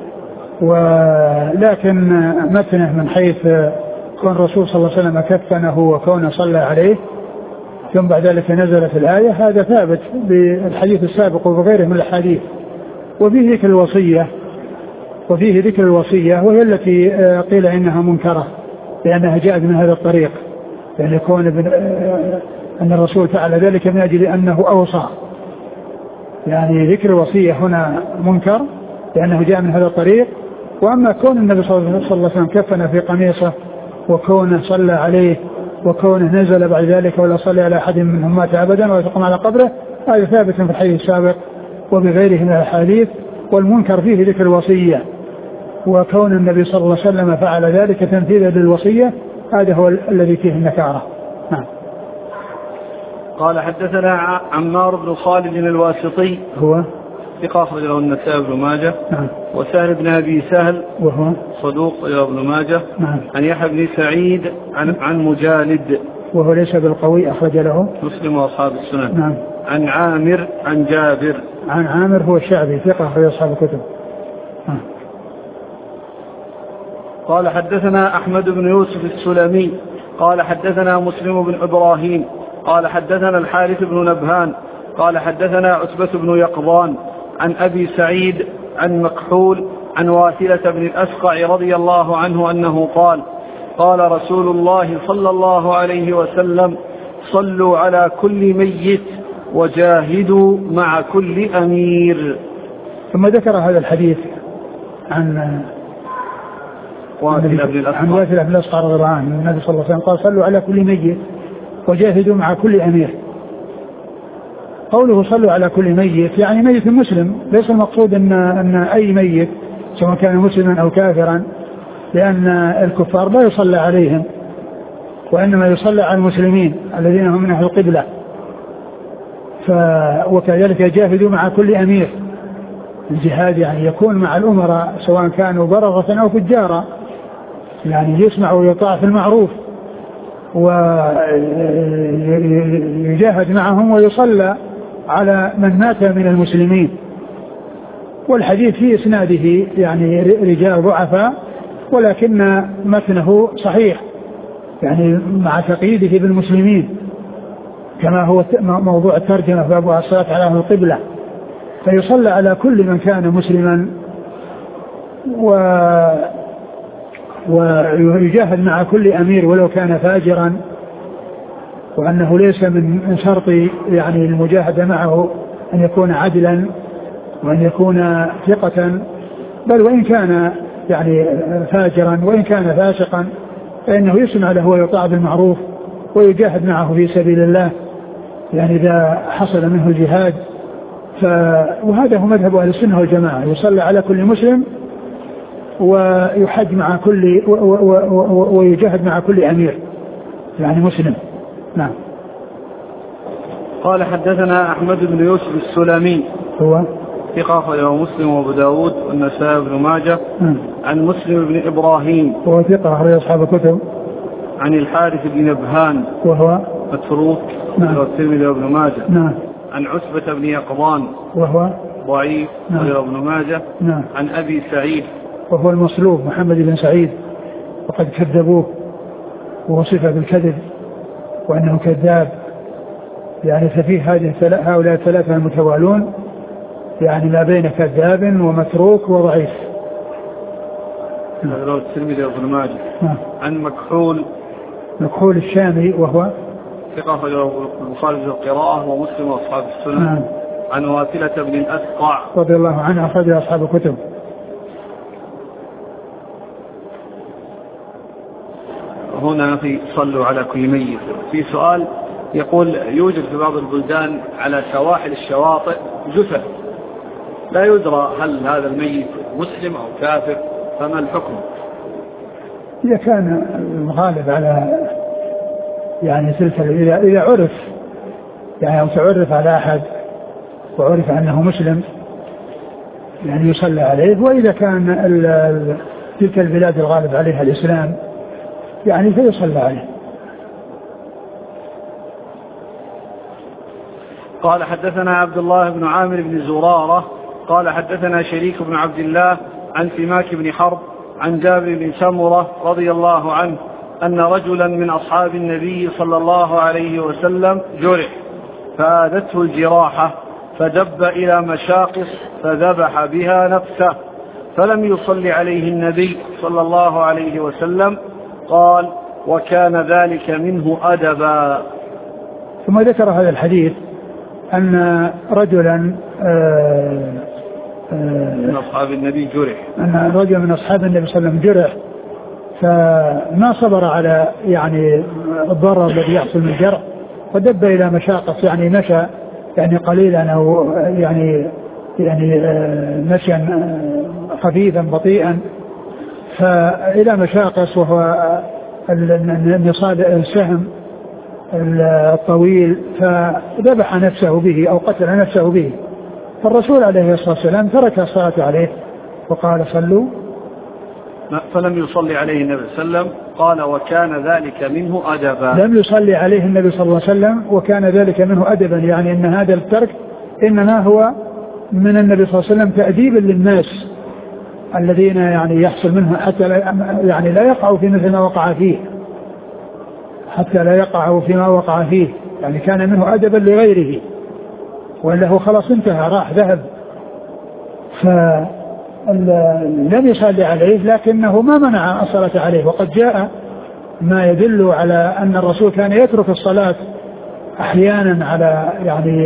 Speaker 2: ولكن متنه من حيث كون الرسول صلى الله عليه وسلم كفنه وكون صلى عليه ثم بعد ذلك نزلت الآية، هذا ثابت بالحديث السابق وغيره من الحديث. وفيه ذكر الوصية وفيه ذكر الوصية وهي التي قيل إنها منكرة لأنها جاءت من هذا الطريق، يعني يكون أن الرسول فعل ذلك من أجل أنه أوصى، يعني ذكر الوصية هنا منكر لأنه جاء من هذا الطريق. وأما كون النبي صلى الله عليه وسلم كفن في قميصه وكونه صلى عليه وكونه نزل بعد ذلك ولا صلى على أحد منهم مات أبدا ولا تقوم على قبره، هذا ثابت في الحديث السابق وبغيره من الأحاديث. والمنكر فيه ذكر الوصية، وكون النبي صلى الله عليه وسلم فعل ذلك تنفيذا للوصية هذا هو الذي فيه النكارة. نعم.
Speaker 1: قال حدثنا عمار بن خالد الواسطي
Speaker 2: هو
Speaker 1: ثقة أخرج له النسائي بن ماجه.
Speaker 2: نعم.
Speaker 1: وسهل بن أبي سهل
Speaker 2: وهو
Speaker 1: صدوق له ابن ماجه.
Speaker 2: نعم.
Speaker 1: عن يحيى بن سعيد عن عن مجالد
Speaker 2: وهو ليس بالقوي أخرج له
Speaker 1: مسلم وأصحاب السنن.
Speaker 2: نعم.
Speaker 1: عن عامر عن جابر.
Speaker 2: عن عامر هو الشعبي ثقة في أصحاب الكتب. آه.
Speaker 1: قال حدثنا أحمد بن يوسف السلمي قال حدثنا مسلم بن إبراهيم قال حدثنا الحارث بن نبهان قال حدثنا عتبة بن يقظان عن أبي سعيد عن مكحول عن واثلة بن الأسقع رضي الله عنه أنه قال قال رسول الله صلى الله عليه وسلم صلوا على كل ميت وجاهدوا مع كل أمير.
Speaker 2: ثم ذكر هذا الحديث عن
Speaker 1: واثلة بن الأسقع
Speaker 2: عن واثلة بن الأسقع رضي الله عنه النبي صلى الله عليه وسلم قال صلوا على كل ميت وجاهدوا مع كل أمير. قوله صلوا على كل ميت يعني ميت مسلم، ليس المقصود أن, أن أي ميت سواء كان مسلما أو كافرا، لأن الكفار لا يصلى عليهم وإنما يصلى على المسلمين الذين هم من أهل القبلة. وكذلك يجاهدوا مع كل أمير. الجهاد يعني يكون مع الأمراء سواء كانوا بررة أو فجارا، يعني يسمع ويطاع في المعروف ويجاهد معهم ويصلى على من مات من المسلمين. والحديث في إسناده يعني رجال ضعفاء ولكن متنه صحيح يعني مع تقييده بالمسلمين كما هو موضوع الترجمة باب الصلاة على أهل القبلة. فيصلى على كل من كان مسلما و ويجاهد مع كل أمير ولو كان فاجرا، وأنه ليس من شرط يعني المجاهدة معه أن يكون عدلا وأن يكون ثقة، بل وإن كان يعني فاجرا وإن كان فاسقا فإنه يسمع له ويطاع بالمعروف ويجاهد معه في سبيل الله يعني إذا حصل منه الجهاد. ف... وهذا هو مذهب أهل السنة والجماعة، يصلى على كل مسلم ويحج مع كل و... و... و... ويجاهد مع كل أمير يعني مسلم. نعم.
Speaker 1: قال حدثنا أحمد بن يوسف السلمي
Speaker 2: هو
Speaker 1: ثقة أخرجه مسلم وأبو داود والنسائي بن ماجه. م. عن مسلم بن إبراهيم
Speaker 2: هو ثقة أخرج أصحاب الكتب.
Speaker 1: عن الحارث بن نبهان
Speaker 2: وهو
Speaker 1: متروك والترمذي وابن ماجه.
Speaker 2: نعم.
Speaker 1: عن عتبة بن يقظان وهو ضعيف وابن ماجه.
Speaker 2: نعم.
Speaker 1: عن أبي سعيد
Speaker 2: وهو المصلوب محمد بن سعيد وقد كذبوه ووصف بالكذب وأنه كذاب، يعني ففيه هذه هؤلاء الثلاثة المتوالون يعني ما بين كذاب ومتروك وضعيف.
Speaker 1: هذا الترمذي وابن ماجه. عن مكحول
Speaker 2: مكحول الشامي وهو
Speaker 1: ثقة أخرجه البخاري في القراءة ومسلم وأصحاب السنن. نعم. عن واثلة بن الأسقع
Speaker 2: رضي الله عنه أخرج أصحاب الكتب.
Speaker 1: هنا في صلوا على كل ميت. في سؤال يقول يوجد في بعض البلدان على سواحل الشواطئ جثث لا يدرى هل هذا الميت مسلم أو كافر، فما الحكم؟
Speaker 2: إذا كان الغالب على يعني تلك إذا إذا عرف يعني أو تعرف على أحد وعرف أنه مسلم يعني يصلى عليه، وإذا كان ال ال تلك البلاد الغالب عليها الإسلام يعني فيصلى عليه.
Speaker 1: قال حدثنا عبد الله بن عامر بن زرارة قال حدثنا شريك بن عبد الله عن سماك بن حرب عن جابر بن سمرة رضي الله عنه أن رجلا من أصحاب النبي صلى الله عليه وسلم جرح فآذته الجراحة فدب إلى مشاقص فذبح بها نفسه فلم يصلي عليه النبي صلى الله عليه وسلم. قال وكان ذلك منه أدبا.
Speaker 2: ثم ذكر هذا الحديث أن رجلا آآ آآ
Speaker 1: من أصحاب النبي جرح
Speaker 2: أن رجل من أصحاب النبي صلى الله عليه وسلم جرح فما صبر على يعني الضرر الذي يحصل من الجرح ودب إلى مشاقص يعني مشى يعني قليلا أو يعني يعني مشيا خفيفا بطيئا فإلى مشاقص وهو النصاب السهم الطويل فذبح نفسه به أو قتل نفسه به. فالرسول عليه الصلاة والسلام ترك الصلاة عليه وقال صلوا
Speaker 1: فلم يصلي عليه النبي صلى الله عليه وسلم. قال وكان ذلك منه أدبا.
Speaker 2: لم يصلي عليه النبي صلى الله عليه وسلم وكان ذلك منه أدبا، يعني أن هذا الترك إنما هو من النبي صلى الله عليه وسلم تأديبا للناس الذين يعني يحصل منه حتى لا يعني لا يقعوا في مثل ما وقع فيه، حتى لا يقعوا فيما وقع فيه، يعني كان منه أدبا لغيره، وإلا هو خلاص انتهى راح ذهب. فلم يصلي عليه لكنه ما منع الصلاة عليه. وقد جاء ما يدل على أن الرسول كان يترك الصلاة أحيانا على يعني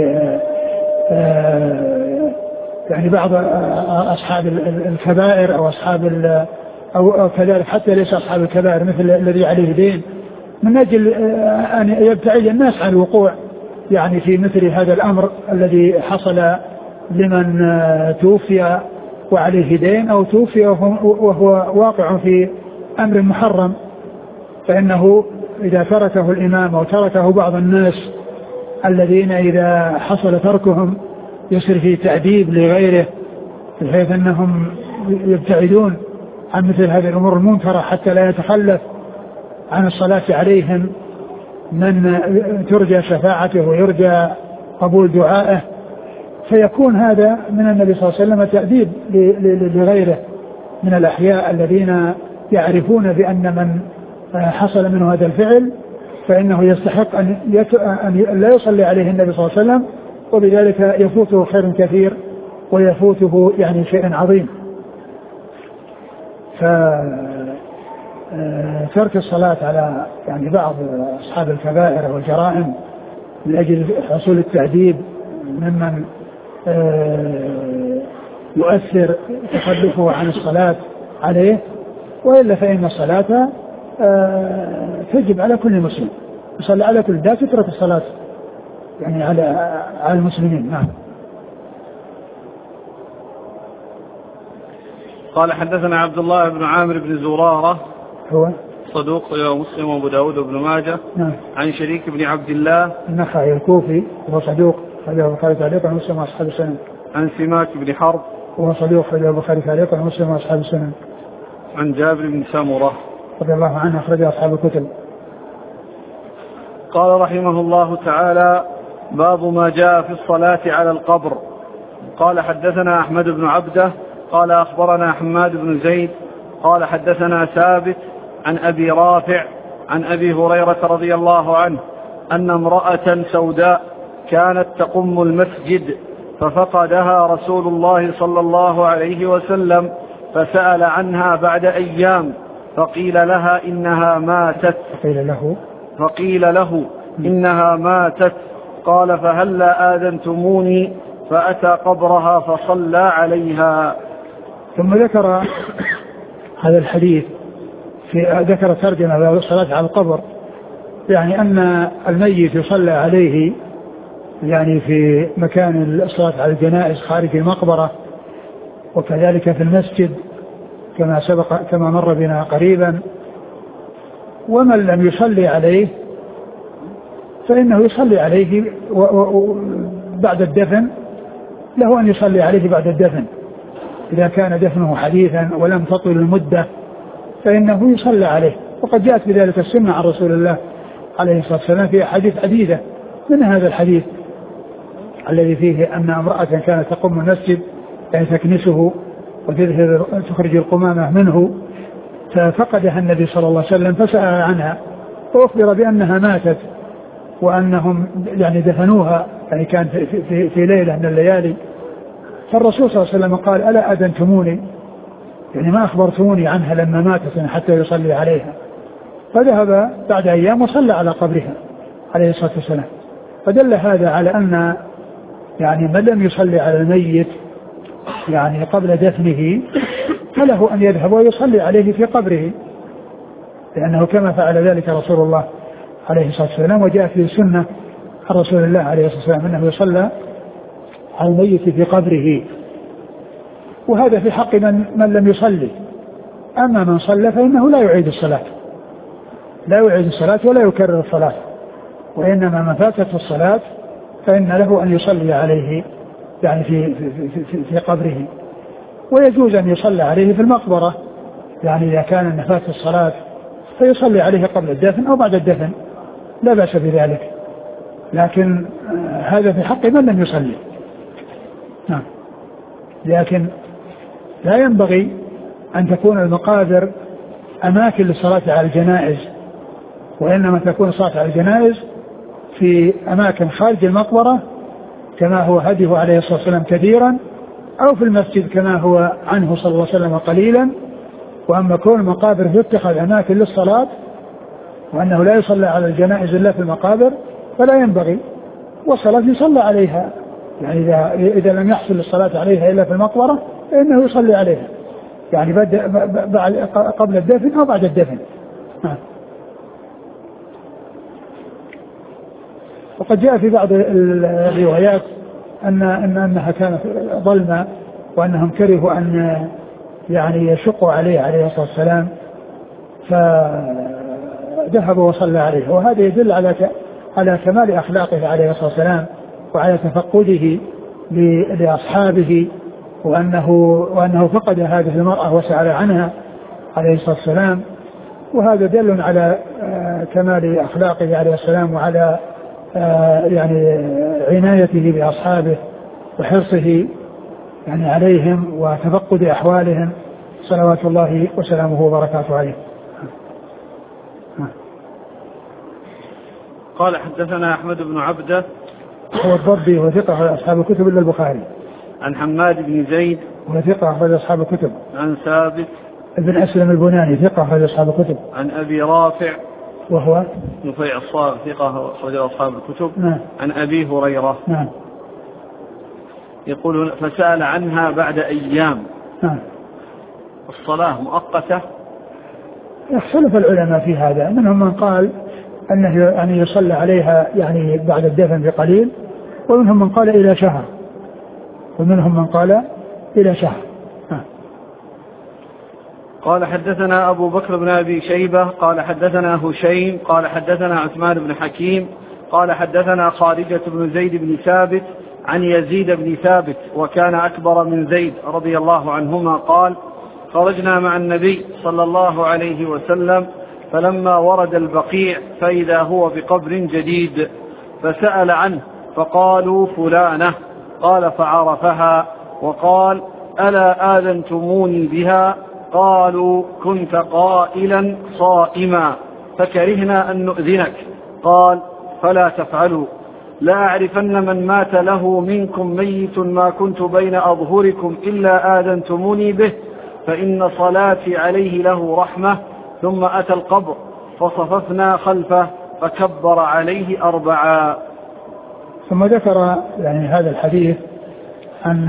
Speaker 2: آه يعني بعض أصحاب الكبائر أو أصحاب أو كذلك حتى ليس أصحاب الكبائر مثل الذي عليه دين، من أجل أن يبتعد الناس عن الوقوع يعني في مثل هذا الأمر الذي حصل لمن توفي وعليه دين أو توفي وهو واقع في أمر محرم، فإنه إذا تركه الإمام أو تركه بعض الناس الذين إذا حصل تركهم يصير في تأديب لغيره بحيث أنهم يبتعدون عن مثل هذه الأمور المنكرة حتى لا يتخلف عن الصلاة عليهم من ترجى شفاعته ويرجى قبول دعائه، فيكون هذا من النبي صلى الله عليه وسلم تأديب لغيره من الأحياء الذين يعرفون بأن من حصل منه هذا الفعل فإنه يستحق أن, يت... أن لا يصلي عليه النبي صلى الله عليه وسلم، وبذلك يفوته خير كثير ويفوته يعني شيء عظيم. فترك الصلاة على يعني بعض أصحاب الكبائر والجرائم لأجل حصول التعذيب ممن يؤثر تخلفه عن الصلاة عليه، وإلا فإن الصلاة تجب على كل مسلم، يصلي على كل ذات تترك الصلاة يعني على على المسلمين. نعم.
Speaker 1: قال حدثنا عبد الله بن عامر بن زرارة
Speaker 2: هو
Speaker 1: صدوق مسلم وابو داود وابن ماجه.
Speaker 2: نعم.
Speaker 1: عن شريك بن عبد الله
Speaker 2: النخعي الكوفي وهو صدوق خرجه البخاري تعليقا ومسلم واصحاب السنن.
Speaker 1: عن سماك بن حرب
Speaker 2: وهو صدوق خرجه البخاري تعليقا ومسلم واصحاب السنن.
Speaker 1: عن جابر بن سمرة
Speaker 2: رضي الله عنه أخرجه أصحاب الكتب.
Speaker 1: قال رحمه الله تعالى: باب ما جاء في الصلاة على القبر. قال حدثنا أحمد بن عبده قال أخبرنا حماد بن زيد قال حدثنا ثابت عن أبي رافع عن أبي هريرة رضي الله عنه أن امرأة سوداء كانت تقم المسجد ففقدها رسول الله صلى الله عليه وسلم فسأل عنها بعد أيام فقيل لها إنها ماتت
Speaker 2: فقيل له
Speaker 1: فقيل له إنها ماتت قال فهلا آذنتموني فأتى قبرها فصلى عليها.
Speaker 2: ثم ذكر هذا الحديث في ذكر ترجمة الصلاة على القبر، يعني أن الميت يصلى عليه يعني في مكان الصلاة على الجنائز خارج المقبرة، وكذلك في المسجد كما سبق كما مر بنا قريبا. ومن لم يصلي عليه فإنه يصلي عليه و و بعد الدفن، له أن يصلي عليه بعد الدفن إذا كان دفنه حديثا ولم تطل المدة فإنه يصلى عليه. وقد جاءت بذلك السنة عن رسول الله عليه الصلاة والسلام في حديث عديدة، من هذا الحديث الذي فيه أن امرأة كانت تقوم المسجد يعني تكنسه وتخرج القمامة منه ففقدها النبي صلى الله عليه وسلم فسأل عنها وأخبر بأنها ماتت وأنهم يعني دفنوها، يعني كان في, في, في ليلة من الليالي. فالرسول صلى الله عليه وسلم قال: ألا أذنتموني؟ يعني ما أخبرتموني عنها لما ماتت حتى يصلي عليها. فذهب بعد أيام وصلى على قبرها عليه الصلاة والسلام. فدل هذا على أن يعني من لم يصلي على الميت يعني قبل دفنه فله أن يذهب ويصلي عليه في قبره، لأنه كما فعل ذلك رسول الله عليه الصلاة والسلام. وجاء في السنة عن رسول الله عليه الصلاة والسلام أنه يصلى على الميت في قبره، وهذا في حق من, من لم يصلي. أما من صلى فإنه لا يعيد الصلاة لا يعيد الصلاة ولا يكرر الصلاة، وإنما من فاتت الصلاة فإن له أن يصلي عليه يعني في, في, في, في, في قبره. ويجوز أن يصلى عليه في المقبرة يعني إذا كان النفاة الصلاة فيصلي عليه قبل الدفن أو بعد الدفن لا بأس بذلك، لكن هذا في حق من لم يصلي. نعم. لكن لا ينبغي أن تكون المقابر أماكن للصلاة على الجنائز، وإنما تكون الصلاة على الجنائز في أماكن خارج المقبرة كما هو هديه عليه الصلاة والسلام كثيرا، أو في المسجد كما هو عنه صلى الله عليه وسلم قليلا. وأما كون المقابر تتخذ أماكن للصلاة وأنه لا يصلى على الجنائز إلا في المقابر فلا ينبغي، والصلاة يصلى عليها، يعني إذا, إذا لم يحصل الصلاة عليها إلا في المقبرة فإنه يصلي عليها، يعني قبل الدفن أو بعد الدفن. وقد جاء في بعض الروايات أن أن أنها كانت ظلمة وأنهم كرهوا أن يعني يشقوا عليه عليه الصلاة والسلام فذهب وصلى عليه. وهذا يدل على على كمال أخلاقه عليه الصلاة والسلام وعلى تفقده لأصحابه، وأنه وأنه فقد هذه المرأة وسأل عنها عليه الصلاة والسلام. وهذا دل على كمال أخلاقه عليه السلام وعلى يعني عنايته بأصحابه وحرصه يعني عليهم وتفقد أحوالهم صلوات الله وسلامه وبركاته عليه.
Speaker 1: قال حدثنا أحمد بن عبده
Speaker 2: هو الضبي وثقة أصحاب الكتب إلا البخاري.
Speaker 1: عن حماد بن زيد
Speaker 2: وثقة أخرج أصحاب الكتب.
Speaker 1: عن ثابت
Speaker 2: ابن أسلم البناني ثقة أخرج أصحاب الكتب.
Speaker 1: عن أبي رافع
Speaker 2: وهو
Speaker 1: نفيع الصاغ ثقة أخرج أصحاب الكتب.
Speaker 2: نعم.
Speaker 1: عن أبي هريرة
Speaker 2: نعم.
Speaker 1: يقول فسأل عنها بعد أيام.
Speaker 2: نعم.
Speaker 1: الصلاة مؤقتة.
Speaker 2: يختلف العلماء في هذا، منهم من قال أنه يعني يصلى عليها يعني بعد الدفن بقليل، ومنهم من قال إلى شهر، ومنهم من قال إلى شهر. ها.
Speaker 1: قال حدثنا أبو بكر بن أبي شيبة قال حدثنا هشيم قال حدثنا عثمان بن حكيم قال حدثنا خارجة بن زيد بن ثابت عن يزيد بن ثابت وكان أكبر من زيد رضي الله عنهما قال خرجنا مع النبي صلى الله عليه وسلم فلما ورد البقيع فإذا هو بقبر جديد فسأل عنه فقالوا فلانة، قال فعرفها وقال ألا آذنتموني بها؟ قالوا كنت قائلا صائما فكرهنا أن نؤذنك. قال فلا تفعلوا، لا أعرفن من مات له منكم ميت ما كنت بين أظهركم إلا آذنتموني به، فإن صلاتي عليه له رحمة. ثم أتى القبر فصففنا خلفه فكبر عليه أربعا.
Speaker 2: ثم ذكر يعني هذا الحديث عن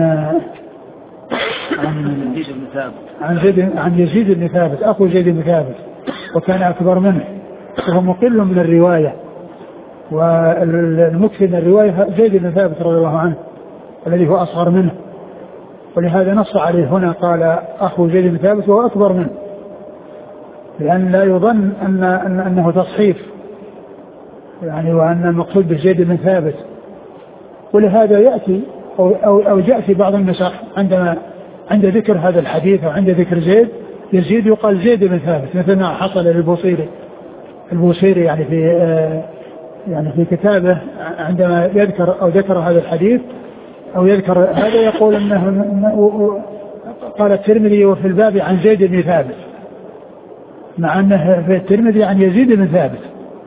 Speaker 2: عن
Speaker 1: يزيد بن ثابت
Speaker 2: عن زيد عن يزيد بن ثابت أخو زيد بن ثابت وكان أكبر منه، وهو مقل من الرواية، والمكثر من الرواية زيد بن ثابت رضي الله عنه الذي هو أصغر منه، ولهذا نص عليه هنا قال أخو زيد بن ثابت وهو أكبر منه، لأن لا يظن أن أن أنه تصحيف يعني وأن المقصود بزيد بن ثابت. ولهذا يأتي أو, أو, أو جاء في بعض النسخ عندما عند ذكر هذا الحديث أو عند ذكر زيد يزيد يقال زيد بن ثابت، مثل ما حصل للبوصيري البوصيري يعني في آه يعني في كتابه عندما يذكر أو ذكر هذا الحديث أو يذكر هذا يقول أنه قال الترمذي وفي الباب عن زيد بن ثابت، مع أنه في الترمذي عن يزيد بن ثابت.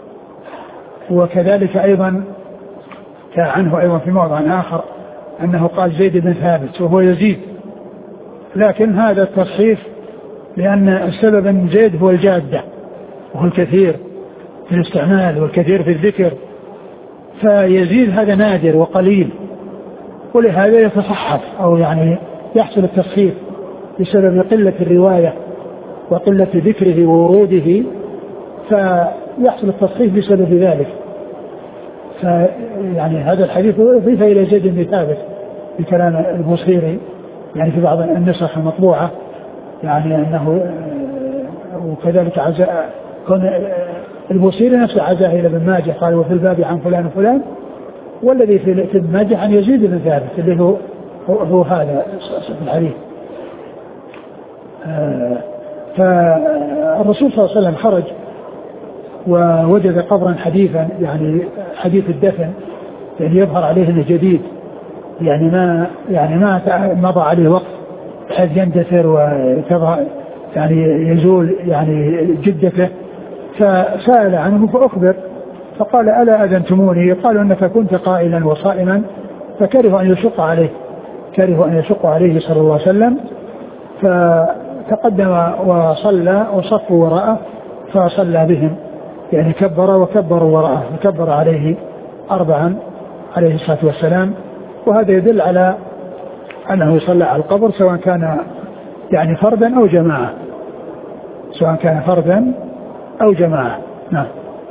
Speaker 2: وكذلك أيضا كان عنه أيضا في موضع آخر أنه قال زيد بن ثابت وهو يزيد، لكن هذا التصحيف لأن السبب أن زيد هو الجادة وهو الكثير في الاستعمال والكثير في الذكر، فيزيد هذا نادر وقليل، ولهذا يتصحف أو يعني يحصل التصحيف بسبب قلة الرواية وقلة ذكره ووروده، فيحصل التصحيف بسبب ذلك. فيعني هذا الحديث أضيف إلى زيد بن ثابت بكلام البوصيري يعني في بعض النسخ المطبوعة، يعني أنه وكذلك عزاء كون البوصيري نفسه عزاه إلى ابن ماجه قال وفي الباب عن فلان وفلان، والذي في ابن ماجه عن يزيد بن ثابت اللي هو هو, هو هذا في الحديث. فالرسول صلى الله عليه وسلم خرج ووجد قبرا حديثا يعني حديث الدفن يعني يظهر عليه انه جديد يعني ما يعني ما مضى عليه وقت بحيث يندثر وتظهر يعني يزول يعني جدته. فسأل عنه فأخبر فقال ألا أذنتموني؟ قالوا أنك كنت قائلا وصائما فكره أن يشق عليه كره أن يشق عليه صلى الله عليه وسلم فتقدم وصلى وصفوا وراءه فصلى بهم يعني كبر وكبروا وراءه وكبر عليه أربعا عليه الصلاة والسلام. وهذا يدل على أنه يصلى على القبر سواء كان يعني فردا أو جماعة سواء كان فردا أو جماعة. نعم.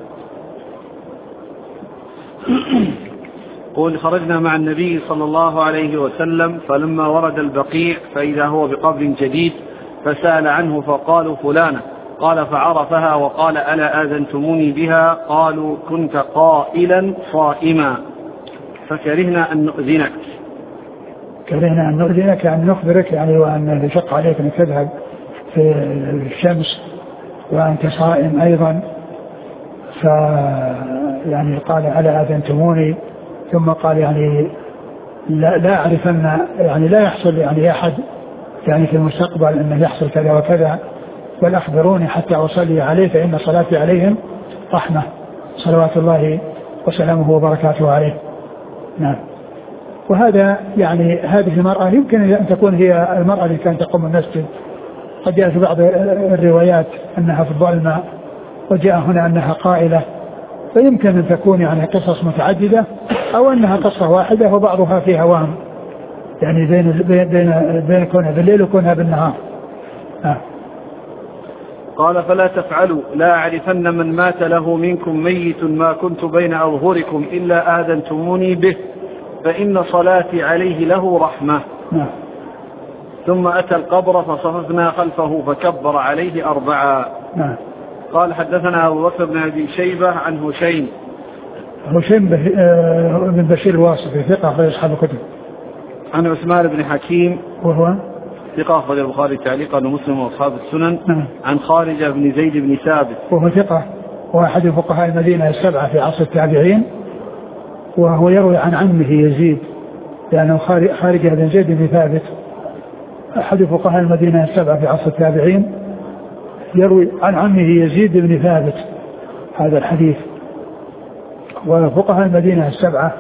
Speaker 1: قل خرجنا مع النبي صلى الله عليه وسلم فلما ورد البقيع فإذا هو بقبر جديد فسأل عنه فقالوا فلانة قال فعرفها وقال ألا آذنتموني بها؟ قالوا كنت قائلا صائما فكرهنا أن نؤذنك.
Speaker 2: كرهنا أن نؤذنك أن نخبرك يعني وأن نشق عليك أن تذهب في الشمس وأنت صائم أيضا. ف يعني قال ألا آذنتموني ثم قال يعني لا, لا أعرفن يعني لا يحصل يعني أحد يعني في المستقبل أنه يحصل كذا وكذا بل أخبروني حتى أصلي عليه فإن صلاتي عليهم رحمة صلوات الله وسلامه وبركاته عليه. نعم. وهذا يعني هذه المرأة يمكن أن تكون هي المرأة اللي كانت تقوم المسجد. قد جاء في بعض الروايات أنها في الظلمة وجاء هنا أنها قائلة فيمكن أن تكون يعني قصص متعددة أو أنها قصة واحدة وبعضها فيها وهم يعني بين بين بين كونها بالليل وكونها بالنهار. آه.
Speaker 1: قال فلا تفعلوا لا أعرفن من مات له منكم ميت ما كنت بين أظهركم إلا آذنتموني به فإن صلاتي عليه له رحمة.
Speaker 2: آه.
Speaker 1: ثم أتى القبر فصففنا خلفه فكبر عليه أربعا.
Speaker 2: آه.
Speaker 1: قال حدثنا أبو بكر بن أبي شيبة عن هشيم
Speaker 2: هشيم بن بشير الواسطي ثقة أخرج أصحاب الكتب.
Speaker 1: عن عثمان بن حكيم
Speaker 2: وهو
Speaker 1: ثقة أخرج البخاري تعليقا ومسلم وأصحاب السنن.
Speaker 2: نعم.
Speaker 1: عن خارجة بن زيد بن ثابت
Speaker 2: وهو ثقة وأحد فقهاء المدينة السبعة في عصر التابعين وهو يروي عن عمه يزيد لأنه خارجة بن زيد بن ثابت أحد فقهاء المدينة السبعة في عصر التابعين يروي عن عمه يزيد بن ثابت هذا الحديث. وفقهاء المدينة السبعة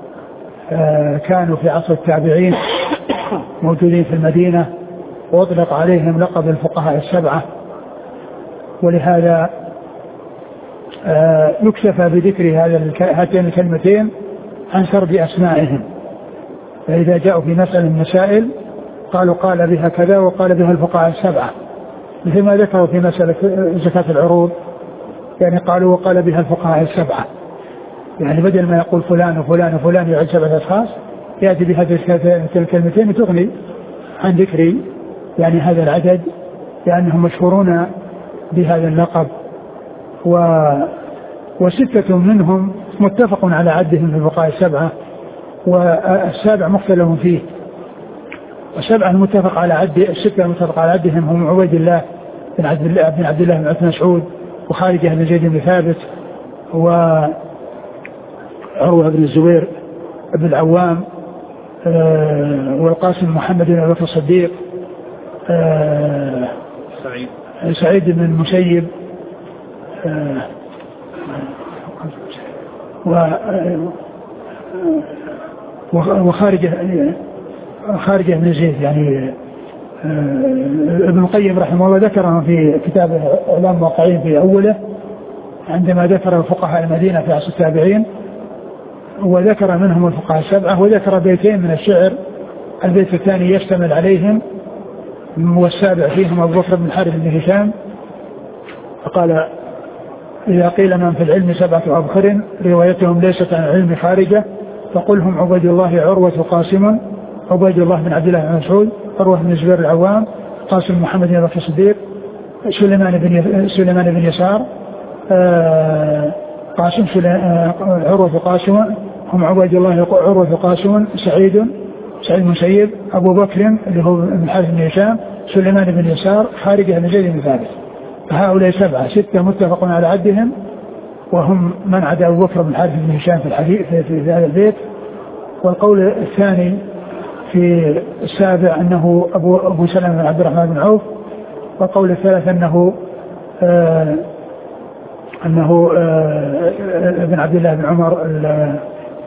Speaker 2: كانوا في عصر التابعين موجودين في المدينة واطلق عليهم لقب الفقهاء السبعة ولهذا يكتفى بذكر هاتين الكلمتين عن سرد أسمائهم. فإذا جاءوا في مسألة المسائل قالوا قال بها كذا وقال بها الفقهاء السبعة مثل ما ذكروا في مسألة زكاة العروض يعني قالوا وقال بها الفقهاء السبعة يعني بدل ما يقول فلان وفلان وفلان يعد سبعة أشخاص يأتي بهذه الكلمتين وتغني عن ذكر يعني هذا العدد لأنهم مشهورون بهذا اللقب. و وستة منهم متفق على عدهم في الفقهاء السبعة والسابع مختلف فيه. والسبعة المتفق على عد الستة المتفق على عدهم هم عبيد الله بن عبد الله بن عبد الله بن مسعود وخارجة بن زيد بن ثابت وعروة بن الزبير بن العوام آه والقاسم محمد بن بكر الصديق آه
Speaker 1: سعيد
Speaker 2: سعيد بن المسيب آه وخارجة خارجة بن زيد يعني ابن القيم رحمه الله ذكرهم في كتاب إعلام الواقعين في أوله عندما ذكر فقهاء المدينة في عصر التابعين وذكر منهم الفقهاء السبعة وذكر بيتين من الشعر البيت الثاني يشتمل عليهم والسابع فيهم أبو بكر بن الحارث بن هشام فقال إذا قيل من في العلم سبعة أبخر روايتهم ليست عن العلم خارجة فقل هم عبيد الله عروة قاسم عبيد الله بن عبد الله بن مسعود عروة بن الزبير العوام قاسم محمد بن بكر الصديق سليمان بن سليمان بن يسار قاسم عروة قاسم هم عبيد الله عروة قاسم سعيد سعيد بن المسيب، أبو بكر اللي هو ابن الحارث بن هشام، سليمان بن يسار، خارجة بن زيد بن ثابت. فهؤلاء سبعة ستة متفق على عدهم، وهم من عدا أبو بكر بن الحارث بن هشام في الحديث في, في, في هذا البيت. والقول الثاني في السابع أنه أبو, أبو سلمة بن عبد الرحمن بن عوف. والقول الثالث أنه آه أنه آه ابن عبد الله بن عمر آه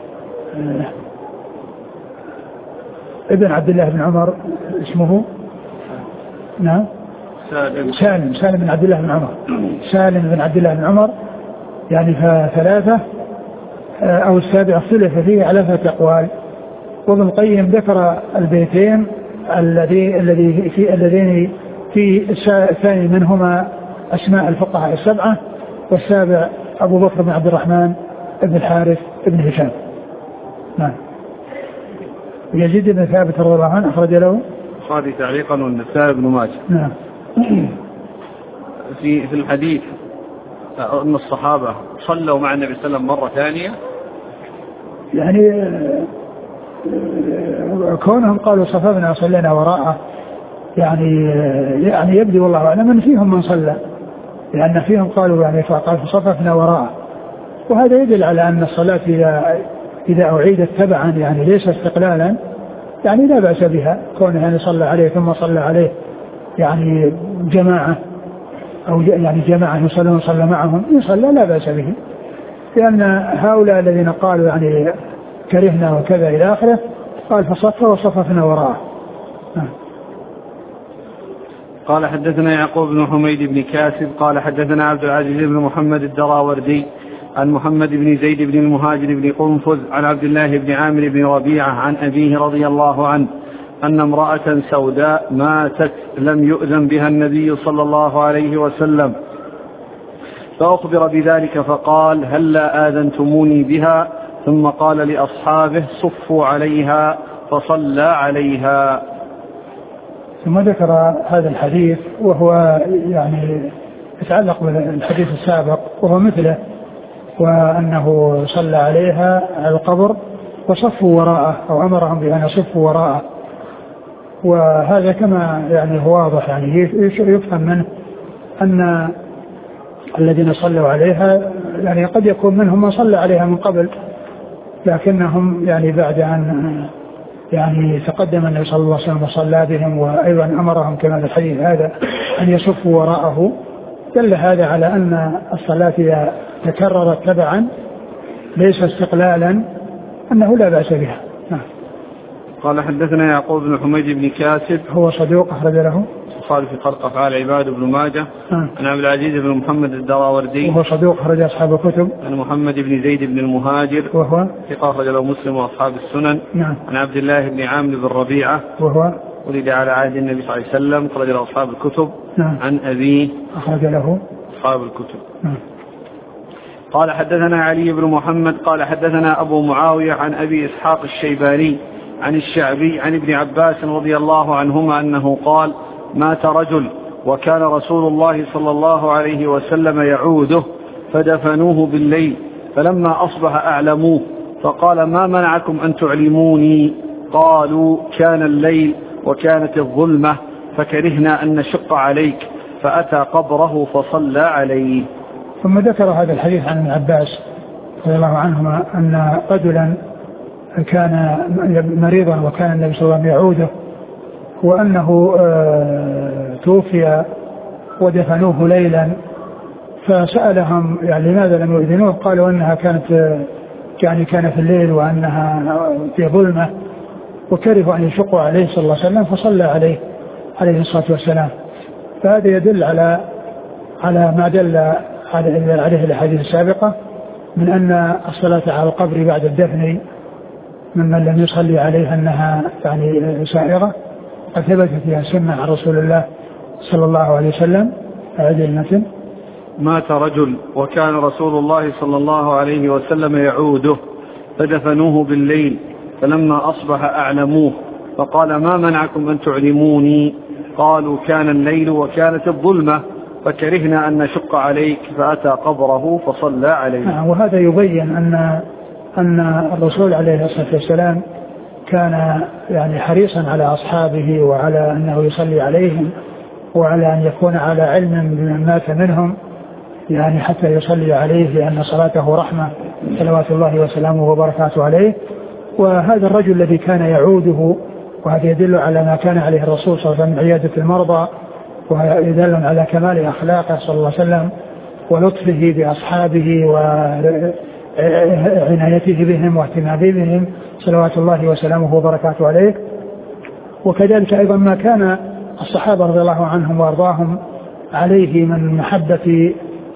Speaker 2: ابن عبد الله بن عمر اسمه نعم
Speaker 1: سالم
Speaker 2: سالم سالم بن عبد الله بن عمر سالم بن عبد الله بن عمر يعني فثلاثة أو السابع اختلف فيه على ثلاثة أقوال. وابن القيم ذكر البيتين الذي الذي في الذين في الثاني منهما أسماء الفقهاء السبعة، والسابع أبو بكر بن عبد الرحمن بن الحارث بن هشام. نعم. يزيد بن ثابت رضي الله عنه أخرج له
Speaker 1: البخاري تعليقا والنسائي بن ماجه.
Speaker 2: نعم.
Speaker 1: في في الحديث أن الصحابة صلوا مع النبي صلى الله عليه وسلم مرة ثانية،
Speaker 2: يعني كونهم قالوا صففنا وصلينا وراءه يعني يعني يبدو والله أعلم أن فيهم من صلى، لأن فيهم قالوا يعني فقال فصففنا وراءه، وهذا يدل على أن الصلاة إذا إذا أعيدت تبعا يعني ليس استقلالا يعني لا بأس بها، كونه يعني صلى عليه ثم صلى عليه يعني جماعة أو يعني جماعة يصلون صلى معهم يصلى لا بأس به، لأن هؤلاء الذين قالوا يعني كرهنا وكذا إلى آخره قال فصف وصففنا وراءه.
Speaker 1: قال حدثنا يعقوب بن حميد بن كاسب قال حدثنا عبد العزيز بن محمد الدراوردي عن محمد بن زيد بن المهاجر بن قنفذ عن عبد الله بن عامر بن ربيعة عن أبيه رضي الله عنه أن امرأة سوداء ماتت لم يؤذن بها النبي صلى الله عليه وسلم، فأخبر بذلك فقال هلا آذنتموني بها، ثم قال لأصحابه صفوا عليها فصلى عليها.
Speaker 2: ثم ذكر هذا الحديث وهو يعني يتعلق بالحديث السابق وهو مثله، وأنه صلى عليها على القبر وصفوا وراءه أو أمرهم بأن يصفوا وراءه، وهذا كما يعني هو واضح يعني يفهم منه أن الذين صلوا عليها يعني قد يكون منهم من صلى عليها من قبل، لكنهم يعني بعد أن يعني تقدم النبي صلى الله عليه وسلم وصلى بهم وأيضا أمرهم كما في الحديث هذا أن يصفوا وراءه، دل هذا على أن الصلاة إذا تكررت تبعا ليس استقلالا أنه لا بأس بها.
Speaker 1: قال حدثنا يعقوب بن حميد بن كاسب
Speaker 2: هو صدوق أخرج له
Speaker 1: البخاري في خلق أفعال العباد بن ماجه عن عبد العزيز بن محمد الدراوردي
Speaker 2: وهو صدوق أخرج أصحاب الكتب
Speaker 1: عن محمد بن زيد بن المهاجر
Speaker 2: وهو
Speaker 1: ثقة أخرج له مسلم وأصحاب السنن.
Speaker 2: نعم.
Speaker 1: عن عبد الله بن عامر بن ربيعة
Speaker 2: وهو
Speaker 1: ولد على عهد النبي صلى الله عليه وسلم أخرج له أصحاب الكتب.
Speaker 2: نعم.
Speaker 1: عن أبيه
Speaker 2: أخرج له
Speaker 1: أصحاب الكتب.
Speaker 2: نعم.
Speaker 1: قال حدثنا علي بن محمد قال حدثنا أبو معاوية عن أبي إسحاق الشيباني عن الشعبي عن ابن عباس رضي الله عنهما أنه قال مات رجل وكان رسول الله صلى الله عليه وسلم يعوده فدفنوه بالليل، فلما أصبح أعلموه فقال ما منعكم أن تعلموني؟ قالوا كان الليل وكانت الظلمة فكرهنا أن نشق عليك، فأتى قبره فصلى عليه.
Speaker 2: ثم ذكر هذا الحديث عن ابن عباس رضي الله عنهما أن رجلا كان مريضا وكان النبي صلى الله عليه وسلم يعوده، وأنه توفي ودفنوه ليلا، فسألهم يعني لماذا لم يؤذنوه؟ قالوا أنها كانت يعني كان في الليل وأنها في ظلمة، وكرهوا أن يشقوا عليه صلى الله عليه وسلم فصلى عليه عليه الصلاة والسلام. فهذا يدل على على ما دل عليه الأحاديث السابقة من أن الصلاة على القبر بعد الدفن ممن لم يصلي عليه أنها يعني سائغة، قد ثبت فيها سنة عن رسول الله صلى الله عليه وسلم. هذه المتن
Speaker 1: مات رجل وكان رسول الله صلى الله عليه وسلم يعوده فدفنوه بالليل، فلما أصبح أعلموه فقال ما منعكم أن تعلموني؟ قالوا كان الليل وكانت الظلمة فكرهنا أن نشق عليك، فأتى قبره فصلى عليه.
Speaker 2: وهذا يبين أن أن الرسول عليه الصلاة والسلام وكان يعني حريصا على أصحابه وعلى أنه يصلي عليهم وعلى أن يكون على علم بمن مات منهم يعني حتى يصلي عليه لأن صلاته رحمة صلوات الله وسلامه وبركاته عليه. وهذا الرجل الذي كان يعوده وهذا يدل على ما كان عليه الرسول صلى الله عليه وسلم من عيادة المرضى ويدل على كمال أخلاقه صلى الله عليه وسلم ولطفه بأصحابه وعنايته بهم واهتمامه بهم صلوات الله وسلامه وبركاته عليه. وكذلك أيضا ما كان الصحابة رضي الله عنهم وأرضاهم عليه من محبة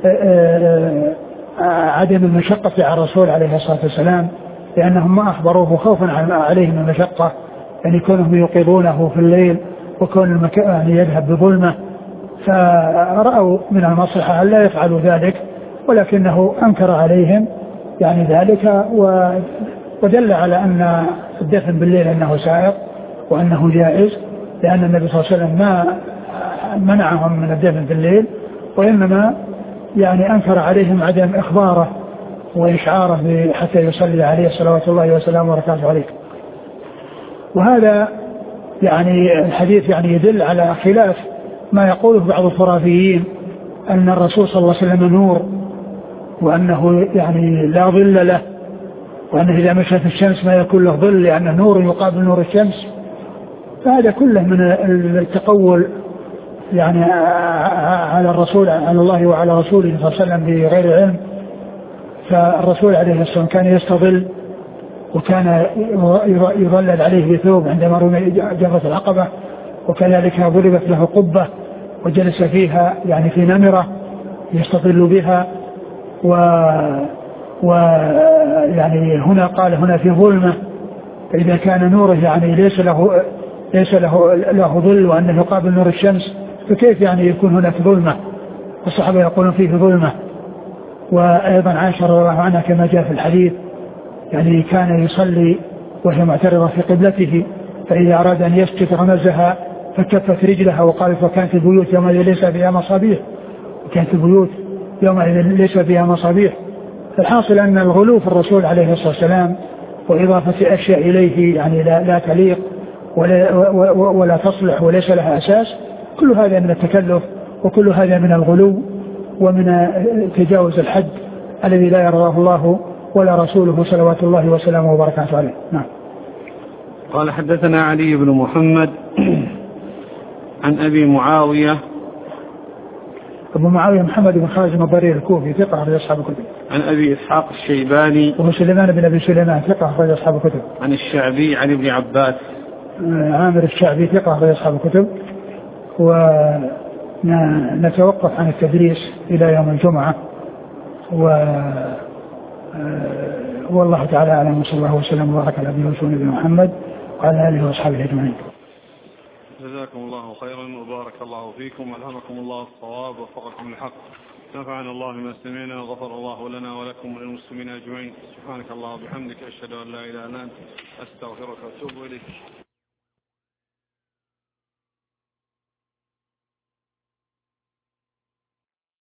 Speaker 2: عدم المشقة على الرسول عليه الصلاة والسلام لأنهم ما أخبروه خوفا عليهم المشقة يعني كونهم يوقظونه في الليل وكون المكان يعني يذهب بظلمة فرأوا من المصلحة أن لا يفعلوا ذلك ولكنه أنكر عليهم يعني ذلك ودل على أن الدفن بالليل أنه سائق وأنه جائز لأن النبي صلى الله عليه وسلم ما منعهم من الدفن بالليل وإنما يعني أنكر عليهم عدم إخباره وإشعاره حتى يصلي عليه صلوات الله وسلامه وبركاته عليه. وهذا يعني الحديث يعني يدل على خلاف ما يقوله بعض الخرافيين أن الرسول صلى الله عليه وسلم نور وأنه يعني لا ظل له وأنه إذا مشى في الشمس ما يكون له ظل لأنه نور يقابل نور الشمس. فهذا كله من التقول يعني على الرسول على الله وعلى رسوله صلى الله عليه وسلم بغير علم. فالرسول عليه الصلاة والسلام كان يستظل وكان يظلل عليه بثوب عندما رمي جمرة العقبة وكذلك ضربت له قبة وجلس فيها يعني في نمرة يستظل بها و ويعني هنا قال هنا في ظلمة فإذا كان نوره يعني ليس له ليس له له ظل وأنه يقابل نور الشمس فكيف يعني يكون هناك ظلمة؟ الصحابة يقولون فيه ظلمة. وأيضا عائشة رضي الله عنها كما جاء في الحديث يعني كان يصلي وهي معترضة في قبلته فإذا أراد أن يسجد غمزها فكفت رجلها وقالت وكانت البيوت يومئذ ليس فيها مصابيح وكانت البيوت يومئذ ليس فيها مصابيح. الحاصل أن الغلو في الرسول عليه الصلاة والسلام وإضافة أشياء إليه يعني لا, لا تليق ولا, ولا تصلح وليس لها أساس كل هذا من التكلف وكل هذا من الغلو ومن تجاوز الحد الذي لا يرضاه الله ولا رسوله صلوات الله وسلامه وبركاته عليه. نعم.
Speaker 1: قال حدثنا علي بن محمد عن أبي معاوية
Speaker 2: أبو معاوية محمد بن خالد الضرير الكوفي ثقة أخرج أصحاب الكتب.
Speaker 1: عن أبي إسحاق الشيباني
Speaker 2: وهو سليمان بن أبي سليمان ثقة أخرج أصحاب الكتب.
Speaker 1: عن الشعبي عن ابن عباس
Speaker 2: عامر الشعبي ثقة أخرج أصحاب الكتب. ونتوقف عن التدريس إلى يوم الجمعة و والله تعالى أعلم وصلى الله وسلم وبارك على نبينا ورسوله محمد وعلى آله وأصحابه أجمعين.
Speaker 1: جزاكم الله خيرا وبارك الله فيكم وألهمكم الله الصواب ووفقكم للحق. نفعنا الله بما سمعنا وغفر الله لنا ولكم وللمسلمين أجمعين. سبحانك اللهم وبحمدك أشهد أن لا إله إلا أنت أستغفرك وأتوب إليك.